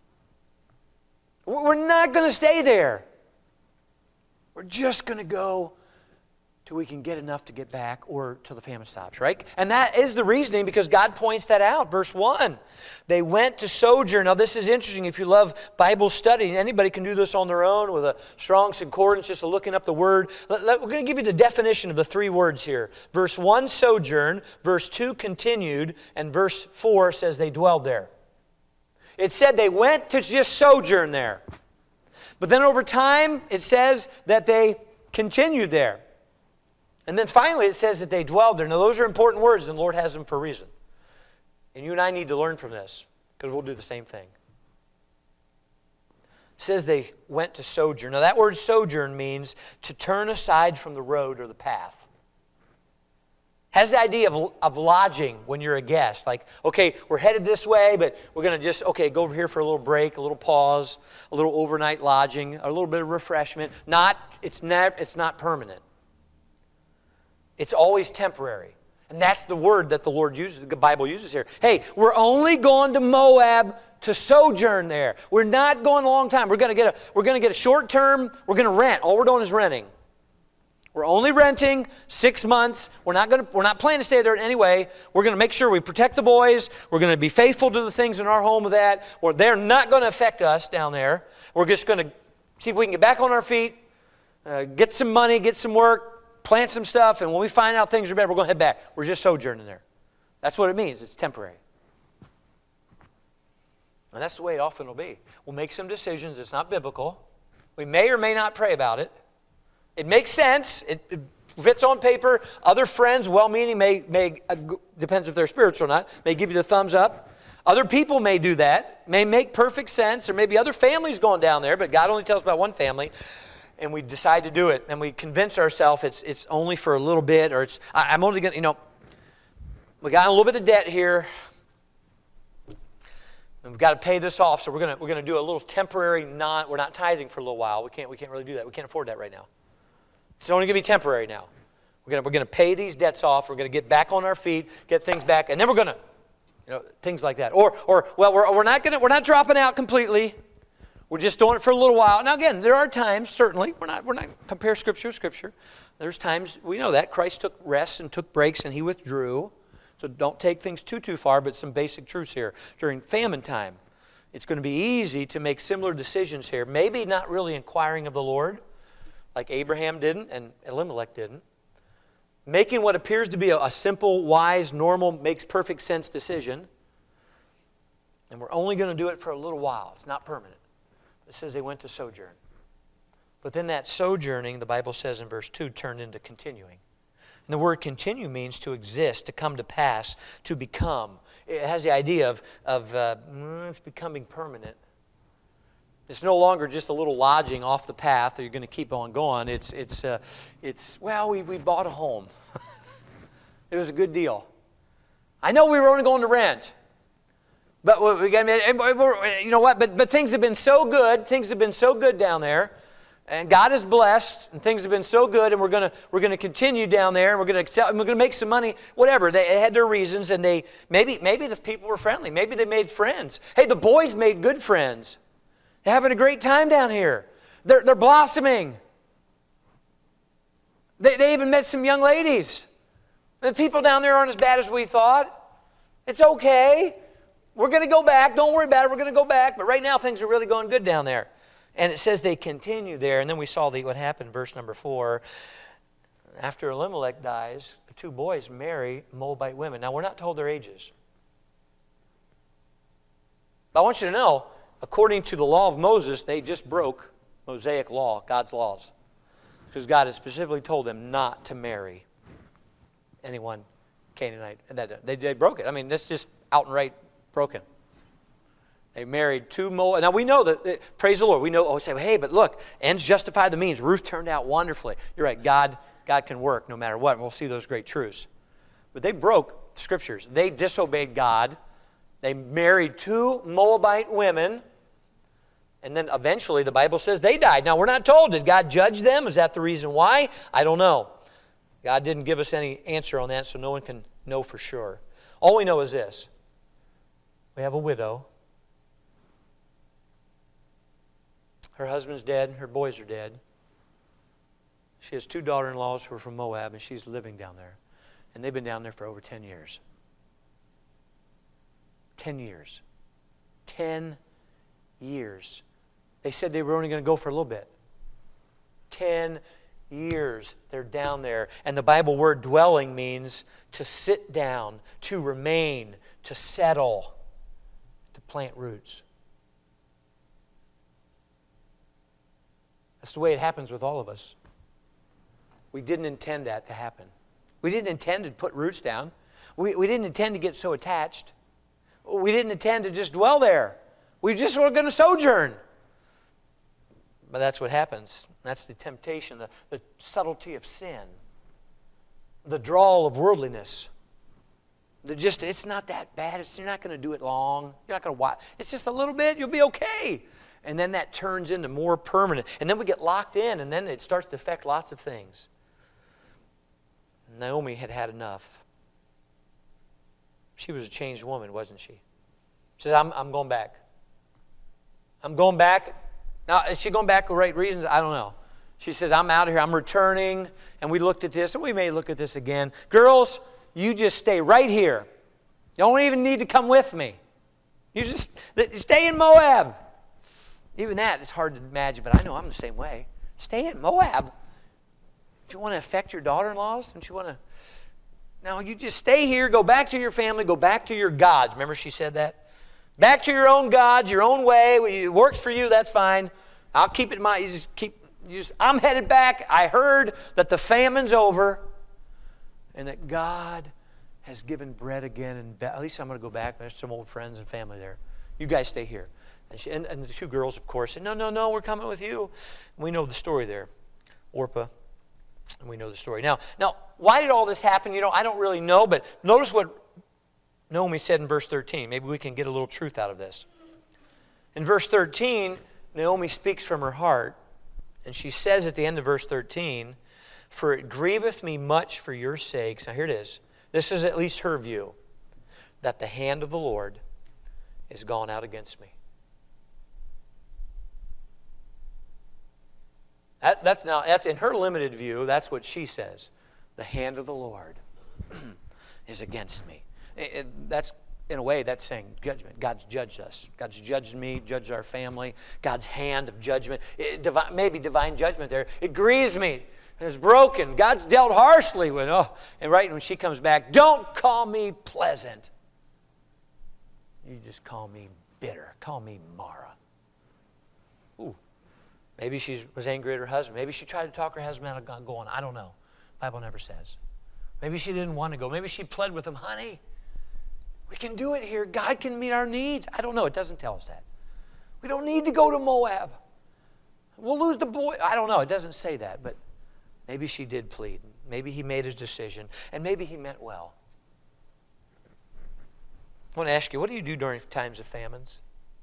We're not going to stay there. We're just going to go till we can get enough to get back or till the famine stops, right? And that is the reasoning because God points that out. Verse 1, they went to sojourn. Now this is interesting if you love Bible study. Anybody can do this on their own with a strong concordance, just looking up the word. We're going to give you the definition of the 3 words here. Verse 1, sojourn. Verse 2, continued. And verse 4 says they dwelled there. It said they went to just sojourn there. But then over time, it says that they continued there. And then finally, it says that they dwelled there. Now, those are important words, and the Lord has them for a reason. And you and I need to learn from this, because we'll do the same thing. It says they went to sojourn. Now, that word sojourn means to turn aside from the road or the path. Has the idea of lodging when you're a guest. Like, okay, we're headed this way, but we're going to just, go over here for a little break, a little pause, a little overnight lodging, a little bit of refreshment. It's not permanent. It's always temporary. And that's the word that the Bible uses here. Hey, we're only going to Moab to sojourn there. We're not going a long time. We're going to get a short term. We're going to rent. All we're doing is renting. We're only renting 6 months. We're not planning to stay there anyway. We're going to make sure we protect the boys. We're going to be faithful to the things in our home with that. They're not going to affect us down there. We're just going to see if we can get back on our feet, get some money, get some work, plant some stuff, and when we find out things are better, we're going to head back. We're just sojourning there. That's what it means. It's temporary. And that's the way it often will be. We'll make some decisions. It's not biblical. We may or may not pray about it. It makes sense. It fits on paper. Other friends, well-meaning, may depends if they're spiritual or not, may give you the thumbs up. Other people may do that, may make perfect sense, or maybe other families going down there, but God only tells about one family, and we decide to do it, and we convince ourselves it's only for a little bit, or I'm only going to, we got a little bit of debt here, and we've got to pay this off, so we're going to do a little temporary we're not tithing for a little while. We can't really do that. We can't afford that right now. It's only going to be temporary now. We're going to pay these debts off. We're going to get back on our feet, get things back, and then we're going to, things like that. Or we're not dropping out completely. We're just doing it for a little while. Now again, there are times, certainly, we're not compare Scripture with Scripture. There's times, we know that, Christ took rest and took breaks and He withdrew. So don't take things too far, but some basic truths here. During famine time, it's going to be easy to make similar decisions here. Maybe not really inquiring of the Lord, like Abraham didn't and Elimelech didn't. Making what appears to be a simple, wise, normal, makes perfect sense decision. And we're only going to do it for a little while. It's not permanent. It says they went to sojourn. But then that sojourning, the Bible says in verse 2, turned into continuing. And the word continue means to exist, to come to pass, to become. It has the idea of it's becoming permanent. It's no longer just a little lodging off the path that you're going to keep on going. We bought a home. It was a good deal. I know we were only going to rent. But you know what? But things have been so good. Things have been so good down there. And God is blessed, and things have been so good, and we're going to continue down there, and we're going to make some money. Whatever, they had their reasons, and maybe the people were friendly. Maybe they made friends. Hey, the boys made good friends. They're having a great time down here. They're blossoming. They even met some young ladies. The people down there aren't as bad as we thought. It's okay. We're going to go back. Don't worry about it. We're going to go back. But right now, things are really going good down there. And it says they continue there. And then we saw what happened, verse number 4. After Elimelech dies, the two boys marry Moabite women. Now, we're not told their ages. But I want you to know, according to the law of Moses, they just broke Mosaic law, God's laws. Because God has specifically told them not to marry anyone Canaanite. And they broke it. I mean, that's just out and right broken. They married two Moab. Now we know that, praise the Lord, we know, say, hey, but look, ends justify the means. Ruth turned out wonderfully. You're right, God can work no matter what, and we'll see those great truths. But they broke the Scriptures. They disobeyed God. They married two Moabite women, and then eventually the Bible says they died. Now we're not told, did God judge them? Is that the reason why? I don't know. God didn't give us any answer on that, so no one can know for sure. All we know is this. We have a widow. Her husband's dead. Her boys are dead. She has two daughter-in-laws who are from Moab, and she's living down there. And they've been down there for over 10 years. 10 years. 10 years. They said they were only going to go for a little bit. 10 years they're down there. And the Bible word dwelling means to sit down, to remain, to settle, to plant roots. That's the way it happens with all of us. We didn't intend that to happen. We didn't intend to put roots down. We didn't intend to get so attached. We didn't intend to just dwell there. We just were going to sojourn. But that's what happens. That's the temptation, the subtlety of sin, the drawl of worldliness. It's not that bad. You're not going to do it long. You're not going to watch. It's just a little bit. You'll be okay. And then that turns into more permanent. And then we get locked in, and then it starts to affect lots of things. Naomi had had enough. She was a changed woman, wasn't she? She says, I'm going back. I'm going back. Now, is she going back for the right reasons? I don't know. She says, I'm out of here. I'm returning. And we looked at this, and we may look at this again. Girls, you just stay right here. You don't even need to come with me. You just stay in Moab. Even that is hard to imagine, but I know I'm the same way. Stay in Moab. Do you want to affect your daughter-in-laws? Don't you want to? No, you just stay here, go back to your family, go back to your gods. Remember she said that? Back to your own gods, your own way. It works for you, that's fine. I'll keep it in mind. I'm headed back. I heard that the famine's over and that God has given bread again. And at least I'm going to go back. There's some old friends and family there. You guys stay here. And the two girls, of course, said, no, we're coming with you. And we know the story there. Orpah. And we know the story. Now, why did all this happen? I don't really know, but notice what Naomi said in verse 13. Maybe we can get a little truth out of this. In verse 13, Naomi speaks from her heart, and she says at the end of verse 13, "For it grieveth me much for your sakes." Now here it is. This is at least her view, "that the hand of the Lord is gone out against me." That's in her limited view. That's what she says. The hand of the Lord is against me. That's, in a way, that's saying judgment. God's judged us. God's judged me, judged our family. God's hand of judgment. Maybe divine judgment there. It grieves me. It's broken. God's dealt harshly with. And right when she comes back, "Don't call me pleasant. You just call me bitter. Call me Mara." Ooh. Maybe she was angry at her husband. Maybe she tried to talk her husband out of going. I don't know. The Bible never says. Maybe she didn't want to go. Maybe she pled with him, "Honey, we can do it here. God can meet our needs." I don't know. It doesn't tell us that. We don't need to go to Moab. We'll lose the boy. I don't know. It doesn't say that. But maybe she did plead. Maybe he made his decision. And maybe he meant well. I want to ask you, what do you do during times of famines?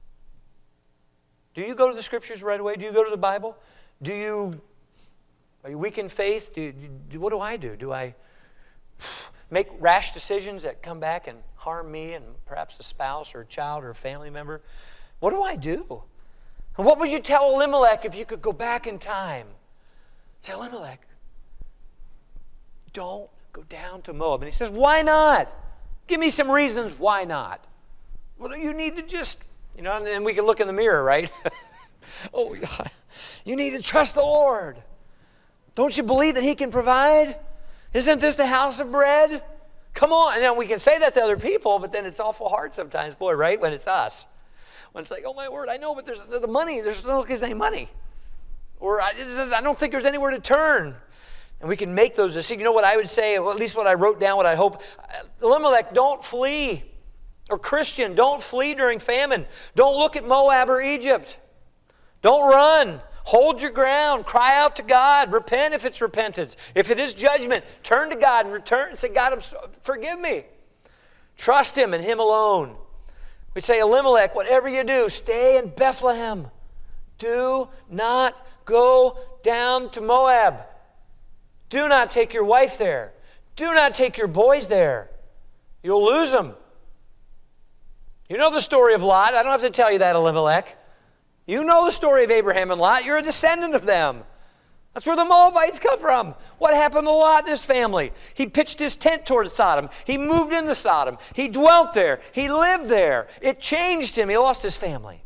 Do you go to the Scriptures right away? Do you go to the Bible? Are you weak in faith? What do I do? Do I make rash decisions that come back and harm me and perhaps a spouse or a child or a family member? What do I do? And what would you tell Elimelech if you could go back in time? Say, "Elimelech, don't go down to Moab." And he says, "Why not? Give me some reasons why not." Well, you need to just... and we can look in the mirror, right? Oh, God. You need to trust the Lord. Don't you believe that He can provide? Isn't this the house of bread? Come on. And then we can say that to other people, but then it's awful hard sometimes, boy, right? When it's us. When it's like, "Oh, my word, I know, but there's the money. There's any money." Or I don't think there's anywhere to turn. And we can make those decisions. You know what I would say, or at least what I wrote down, what I hope. Elimelech, don't flee. Or Christian, don't flee during famine. Don't look at Moab or Egypt. Don't run. Hold your ground. Cry out to God. Repent if it's repentance. If it is judgment, turn to God and return and say, "God, forgive me." Trust Him and Him alone. We say, "Elimelech, whatever you do, stay in Bethlehem. Do not go down to Moab. Do not take your wife there. Do not take your boys there. You'll lose them." You know the story of Lot. I don't have to tell you that, Elimelech. You know the story of Abraham and Lot. You're a descendant of them. That's where the Moabites come from. What happened to Lot and his family? He pitched his tent towards Sodom. He moved into Sodom. He dwelt there. He lived there. It changed him. He lost his family.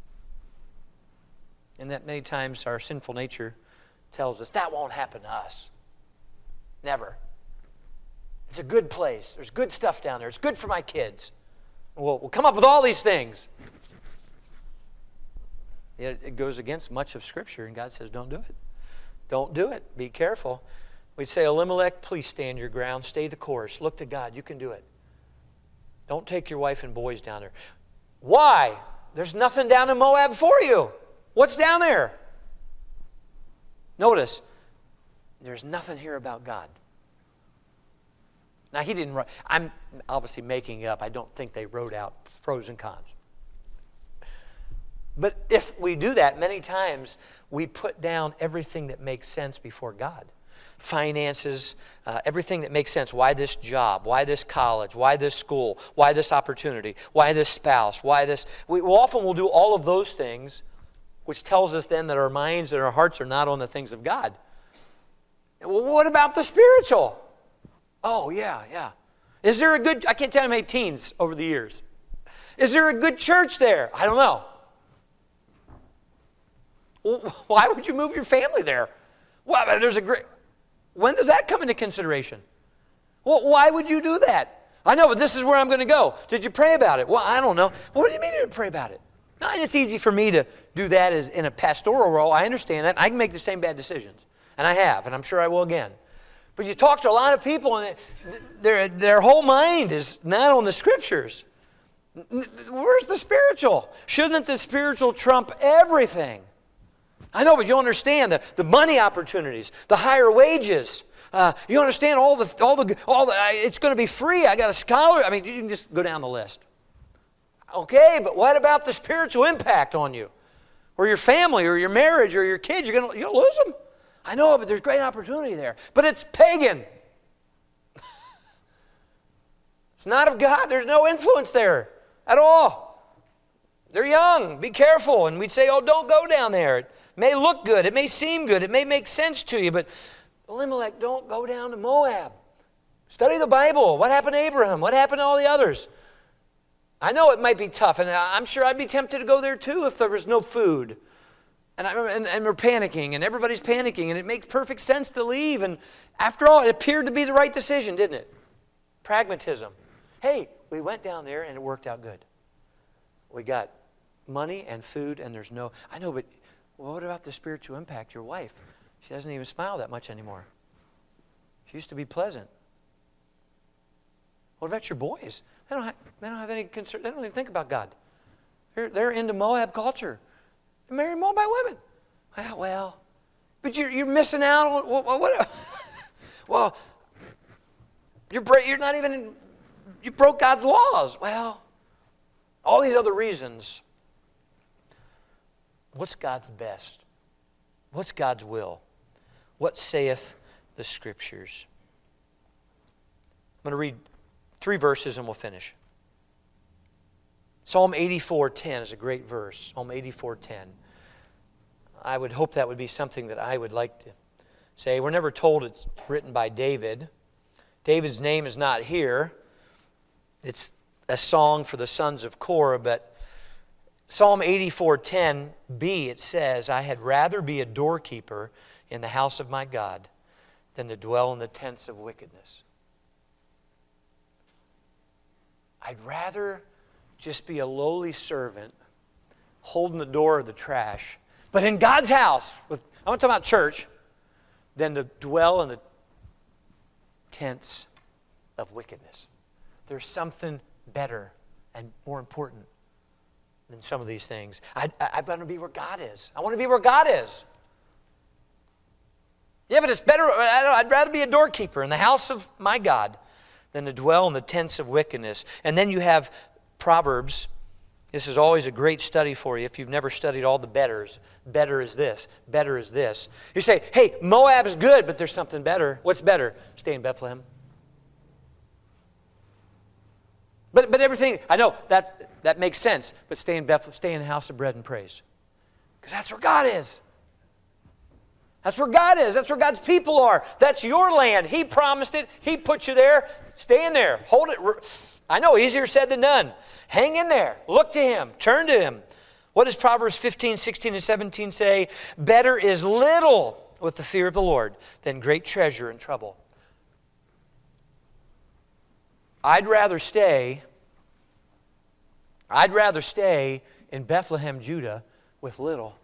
And that many times our sinful nature tells us that won't happen to us. Never. It's a good place. There's good stuff down there. It's good for my kids. We'll come up with all these things. Yet it goes against much of Scripture, and God says, "Don't do it. Don't do it. Be careful." We'd say, "Elimelech, please stand your ground. Stay the course. Look to God. You can do it. Don't take your wife and boys down there." Why? There's nothing down in Moab for you. What's down there? Notice, there's nothing here about God. Now, he didn't write. I'm obviously making it up. I don't think they wrote out pros and cons. But if we do that, many times we put down everything that makes sense before God. Finances, everything that makes sense. Why this job? Why this college? Why this school? Why this opportunity? Why this spouse? Why this? We often will do all of those things, which tells us then that our minds and our hearts are not on the things of God. Well, what about the spiritual? Oh, yeah. Is there a good, I can't tell how many teens over the years. Is there a good church there? I don't know. Well, why would you move your family there? Well, there's a great, when does that come into consideration? Well, why would you do that? I know, but this is where I'm going to go. Did you pray about it? Well, I don't know. Well, what do you mean you didn't pray about it? No, and it's easy for me to do that as in a pastoral role. I understand that. I can make the same bad decisions. And I have, and I'm sure I will again. But you talk to a lot of people, and their whole mind is not on the Scriptures. Where's the spiritual? Shouldn't the spiritual trump everything? I know, but you understand the money opportunities, the higher wages. You understand all the it's going to be free. I got a scholar. I mean, you can just go down the list. Okay, but what about the spiritual impact on you, or your family, or your marriage, or your kids? You'll lose them. I know, but there's great opportunity there. But it's pagan. It's not of God. There's no influence there at all. They're young. Be careful. And we'd say, oh, don't go down there. It may look good. It may seem good. It may make sense to you. But Elimelech, don't go down to Moab. Study the Bible. What happened to Abraham? What happened to all the others? I know it might be tough. And I'm sure I'd be tempted to go there too if there was no food. And we're panicking, and everybody's panicking, and it makes perfect sense to leave. And after all, it appeared to be the right decision, didn't it? Pragmatism. Hey, we went down there, and it worked out good. We got money and food, and there's no... I know, but what about the spiritual impact? Your wife, she doesn't even smile that much anymore. She used to be pleasant. What about your boys? They don't have any concern. They don't even think about God. They're into Moab culture. Marry Moabite women. Well, but you're missing out on what? Well, you're not even. You broke God's laws. Well, all these other reasons. What's God's best? What's God's will? What saith the Scriptures? I'm going to read 3 verses and we'll finish. Psalm 84:10 is a great verse. Psalm 84:10. I would hope that would be something that I would like to say. We're never told it's written by David. David's name is not here. It's a song for the sons of Korah, but Psalm 84:10b, it says, I had rather be a doorkeeper in the house of my God than to dwell in the tents of wickedness. I'd rather just be a lowly servant holding the door of the trash, but in God's house, I'm not talking about church, than to dwell in the tents of wickedness. There's something better and more important than some of these things. I want to be where God is. I want to be where God is. Yeah, but it's better. I'd rather be a doorkeeper in the house of my God than to dwell in the tents of wickedness. And then you have Proverbs. This is always a great study for you if you've never studied all the betters. Better is this. Better is this. You say, hey, Moab is good, but there's something better. What's better? Stay in Bethlehem. But everything, I know that makes sense. But stay in Bethlehem, stay in the house of bread and praise. Because that's where God is. That's where God is. That's where God's people are. That's your land. He promised it. He put you there. Stay in there. Hold it. I know, easier said than done. Hang in there. Look to Him. Turn to Him. What does Proverbs 15, 16, and 17 say? Better is little with the fear of the Lord than great treasure and trouble. I'd rather stay in Bethlehem, Judah with little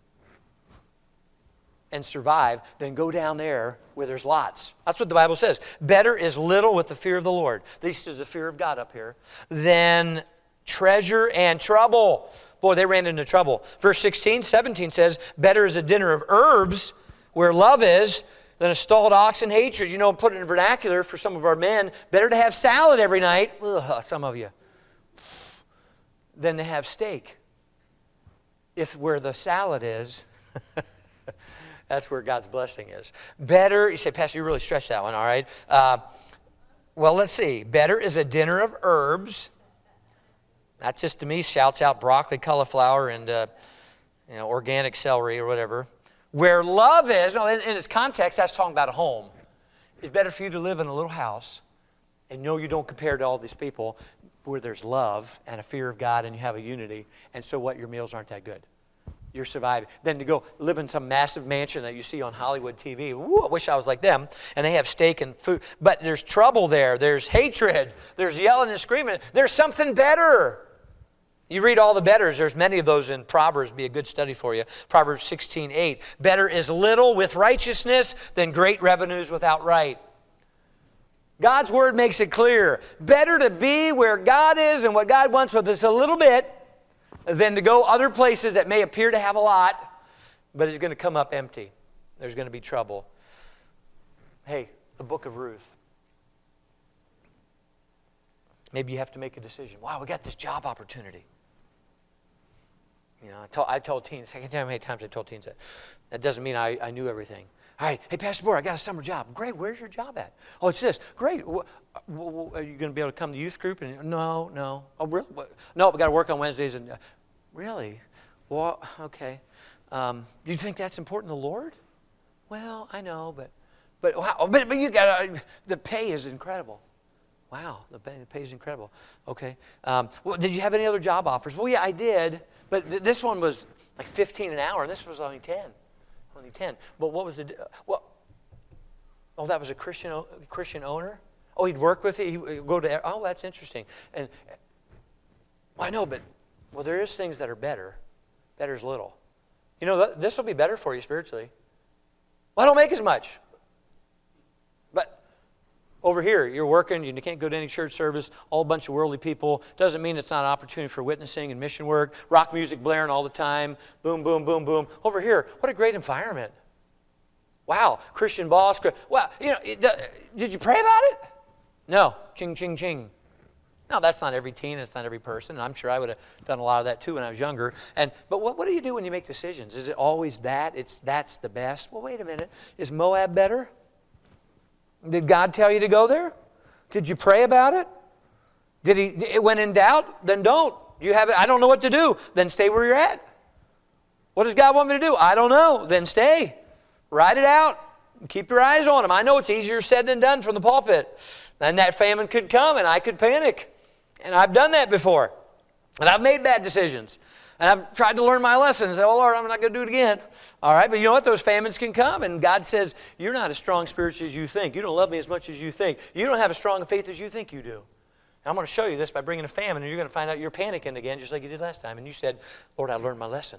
and survive than go down there where there's lots. That's what the Bible says. Better is little with the fear of the Lord. At least there's the fear of God up here. Than treasure and trouble. Boy, they ran into trouble. Verse 16, 17 says, better is a dinner of herbs where love is than a stalled ox in hatred. You know, put it in vernacular for some of our men, better to have salad every night, some of you, than to have steak. If where the salad is, that's where God's blessing is. Better, you say, Pastor, you really stretched that one, all right. Well, let's see. Better is a dinner of herbs. That just to me shouts out broccoli, cauliflower, and organic celery or whatever. Where love is, in its context, that's talking about a home. It's better for you to live in a little house and know you don't compare to all these people where there's love and a fear of God and you have a unity, and so what, your meals aren't that good. You're surviving. Then to go live in some massive mansion that you see on Hollywood TV. Woo, I wish I was like them. And they have steak and food. But there's trouble there. There's hatred. There's yelling and screaming. There's something better. You read all the betters. There's many of those in Proverbs. Be a good study for you. Proverbs 16:8. Better is little with righteousness than great revenues without right. God's word makes it clear. Better to be where God is and what God wants with us a little bit than to go other places that may appear to have a lot, but it's going to come up empty. There's going to be trouble. Hey, the book of Ruth. Maybe you have to make a decision. Wow, we got this job opportunity. You know, I told teens, I can't tell you how many times I told teens that. That doesn't mean I knew everything. All right, hey, Pastor Bohr, I got a summer job. Great, where's your job at? Oh, it's this. Great. Are you going to be able to come to youth group? And no. Oh, really? No, we got to work on Wednesdays. And really? Well, okay. Do you think that's important to the Lord? Well, I know, but you got the pay is incredible. Wow, the pay is incredible. Okay. Well, did you have any other job offers? Well, yeah, I did. But this one was like 15 an hour, and this was only 10. Only 10. But what was the... Well, oh, that was a Christian owner? Oh, he'd work with it? He'd go to... Oh, that's interesting. And well, I know, but... Well, there is things that are better. Better is little. You know, this will be better for you spiritually. Well, I don't make as much. But over here, you're working, you can't go to any church service, all a bunch of worldly people. Doesn't mean it's not an opportunity for witnessing and mission work. Rock music blaring all the time. Boom, boom, boom, boom. Over here, what a great environment. Wow, Christian boss. Well, you know, did you pray about it? No. Ching, ching, ching. No, that's not every teen, it's not every person. And I'm sure I would have done a lot of that too when I was younger. But what do you do when you make decisions? Is it always that? That's the best? Well, wait a minute. Is Moab better? Did God tell you to go there? Did you pray about it? When in doubt, then don't. You have it. I don't know what to do. Then stay where you're at. What does God want me to do? I don't know. Then stay. Ride it out. Keep your eyes on Him. I know it's easier said than done from the pulpit. And that famine could come and I could panic. And I've done that before. And I've made bad decisions. And I've tried to learn my lessons. Oh, Lord, I'm not going to do it again. All right, but you know what? Those famines can come. And God says, you're not as strong spiritually as you think. You don't love me as much as you think. You don't have as strong a faith as you think you do. And I'm going to show you this by bringing a famine. And you're going to find out you're panicking again just like you did last time. And you said, Lord, I learned my lesson.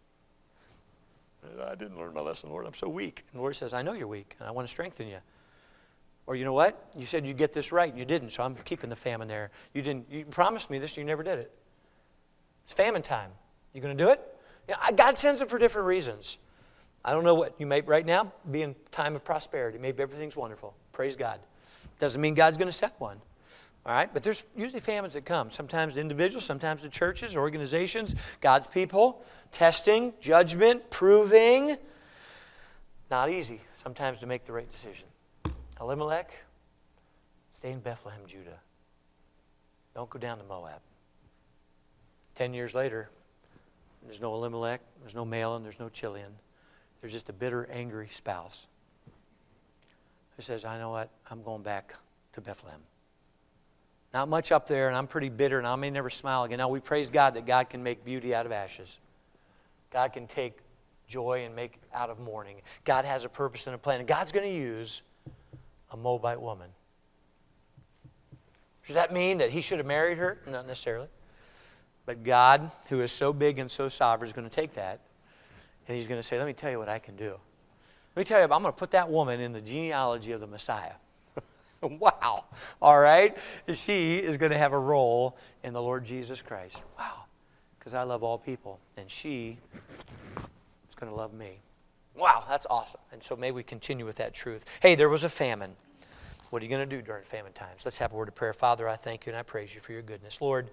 I didn't learn my lesson, Lord. I'm so weak. And the Lord says, I know you're weak. And I want to strengthen you. Or you know what? You said you'd get this right. And you didn't. So I'm keeping the famine there. You promised me this. And you never did it. It's famine time. You going to do it? Yeah, God sends it for different reasons. I don't know what you may right now be in time of prosperity. Maybe everything's wonderful. Praise God. Doesn't mean God's going to set one. All right? But there's usually famines that come. Sometimes the individuals, sometimes the churches, organizations, God's people, testing, judgment, proving. Not easy sometimes to make the right decision. Elimelech, stay in Bethlehem, Judah. Don't go down to Moab. 10 years later, there's no Elimelech, there's no Mahlon, there's no Chilion. There's just a bitter, angry spouse who says, I know what, I'm going back to Bethlehem. Not much up there, and I'm pretty bitter, and I may never smile again. Now, we praise God that God can make beauty out of ashes. God can take joy and make out of mourning. God has a purpose and a plan, and God's going to use a Moabite woman. Does that mean that He should have married her? Not necessarily. But God, who is so big and so sovereign, is going to take that, and He's going to say, let me tell you what I can do. Let me tell you, I'm going to put that woman in the genealogy of the Messiah. Wow. All right? She is going to have a role in the Lord Jesus Christ. Wow. Because I love all people, and she is going to love me. Wow, that's awesome. And so may we continue with that truth. Hey, there was a famine. What are you going to do during famine times? Let's have a word of prayer. Father, I thank you and I praise you for your goodness. Lord,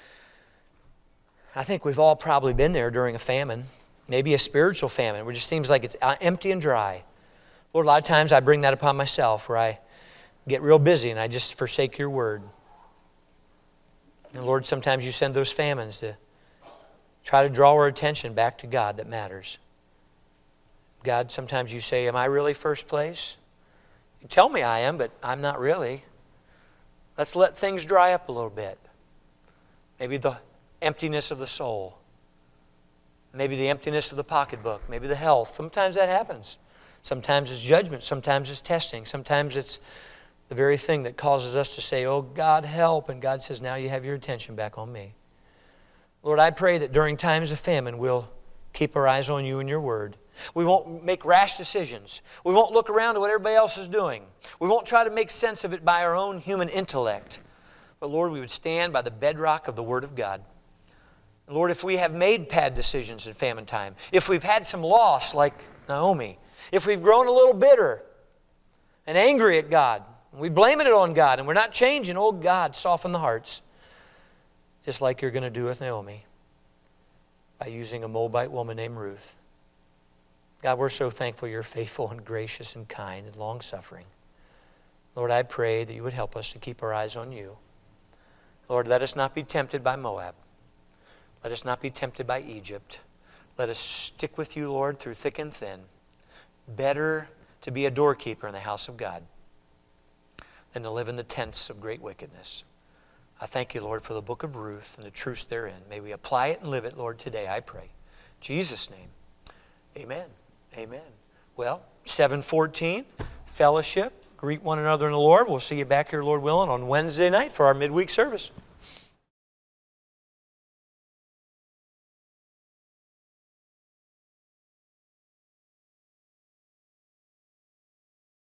I think we've all probably been there during a famine, maybe a spiritual famine, where it just seems like it's empty and dry. Lord, a lot of times I bring that upon myself, where I get real busy and I just forsake your word. And Lord, sometimes you send those famines to try to draw our attention back to God that matters. God, sometimes you say, am I really first place? You tell me I am, but I'm not really. Let's let things dry up a little bit. Maybe the emptiness of the soul. Maybe the emptiness of the pocketbook. Maybe the health. Sometimes that happens. Sometimes it's judgment. Sometimes it's testing. Sometimes it's the very thing that causes us to say, oh, God, help. And God says, now you have your attention back on me. Lord, I pray that during times of famine we'll keep our eyes on you and your word. We won't make rash decisions. We won't look around at what everybody else is doing. We won't try to make sense of it by our own human intellect. But Lord, we would stand by the bedrock of the Word of God. And Lord, if we have made bad decisions in famine time, if we've had some loss like Naomi, if we've grown a little bitter and angry at God, and we blaming it on God, and we're not changing, oh God, soften the hearts, just like you're going to do with Naomi by using a Moabite woman named Ruth. God, we're so thankful you're faithful and gracious and kind and long-suffering. Lord, I pray that you would help us to keep our eyes on you. Lord, let us not be tempted by Moab. Let us not be tempted by Egypt. Let us stick with you, Lord, through thick and thin. Better to be a doorkeeper in the house of God than to live in the tents of great wickedness. I thank you, Lord, for the book of Ruth and the truths therein. May we apply it and live it, Lord, today, I pray. In Jesus' name, amen. Amen. Well, 7:14, fellowship. Greet one another in the Lord. We'll see you back here, Lord willing, on Wednesday night for our midweek service.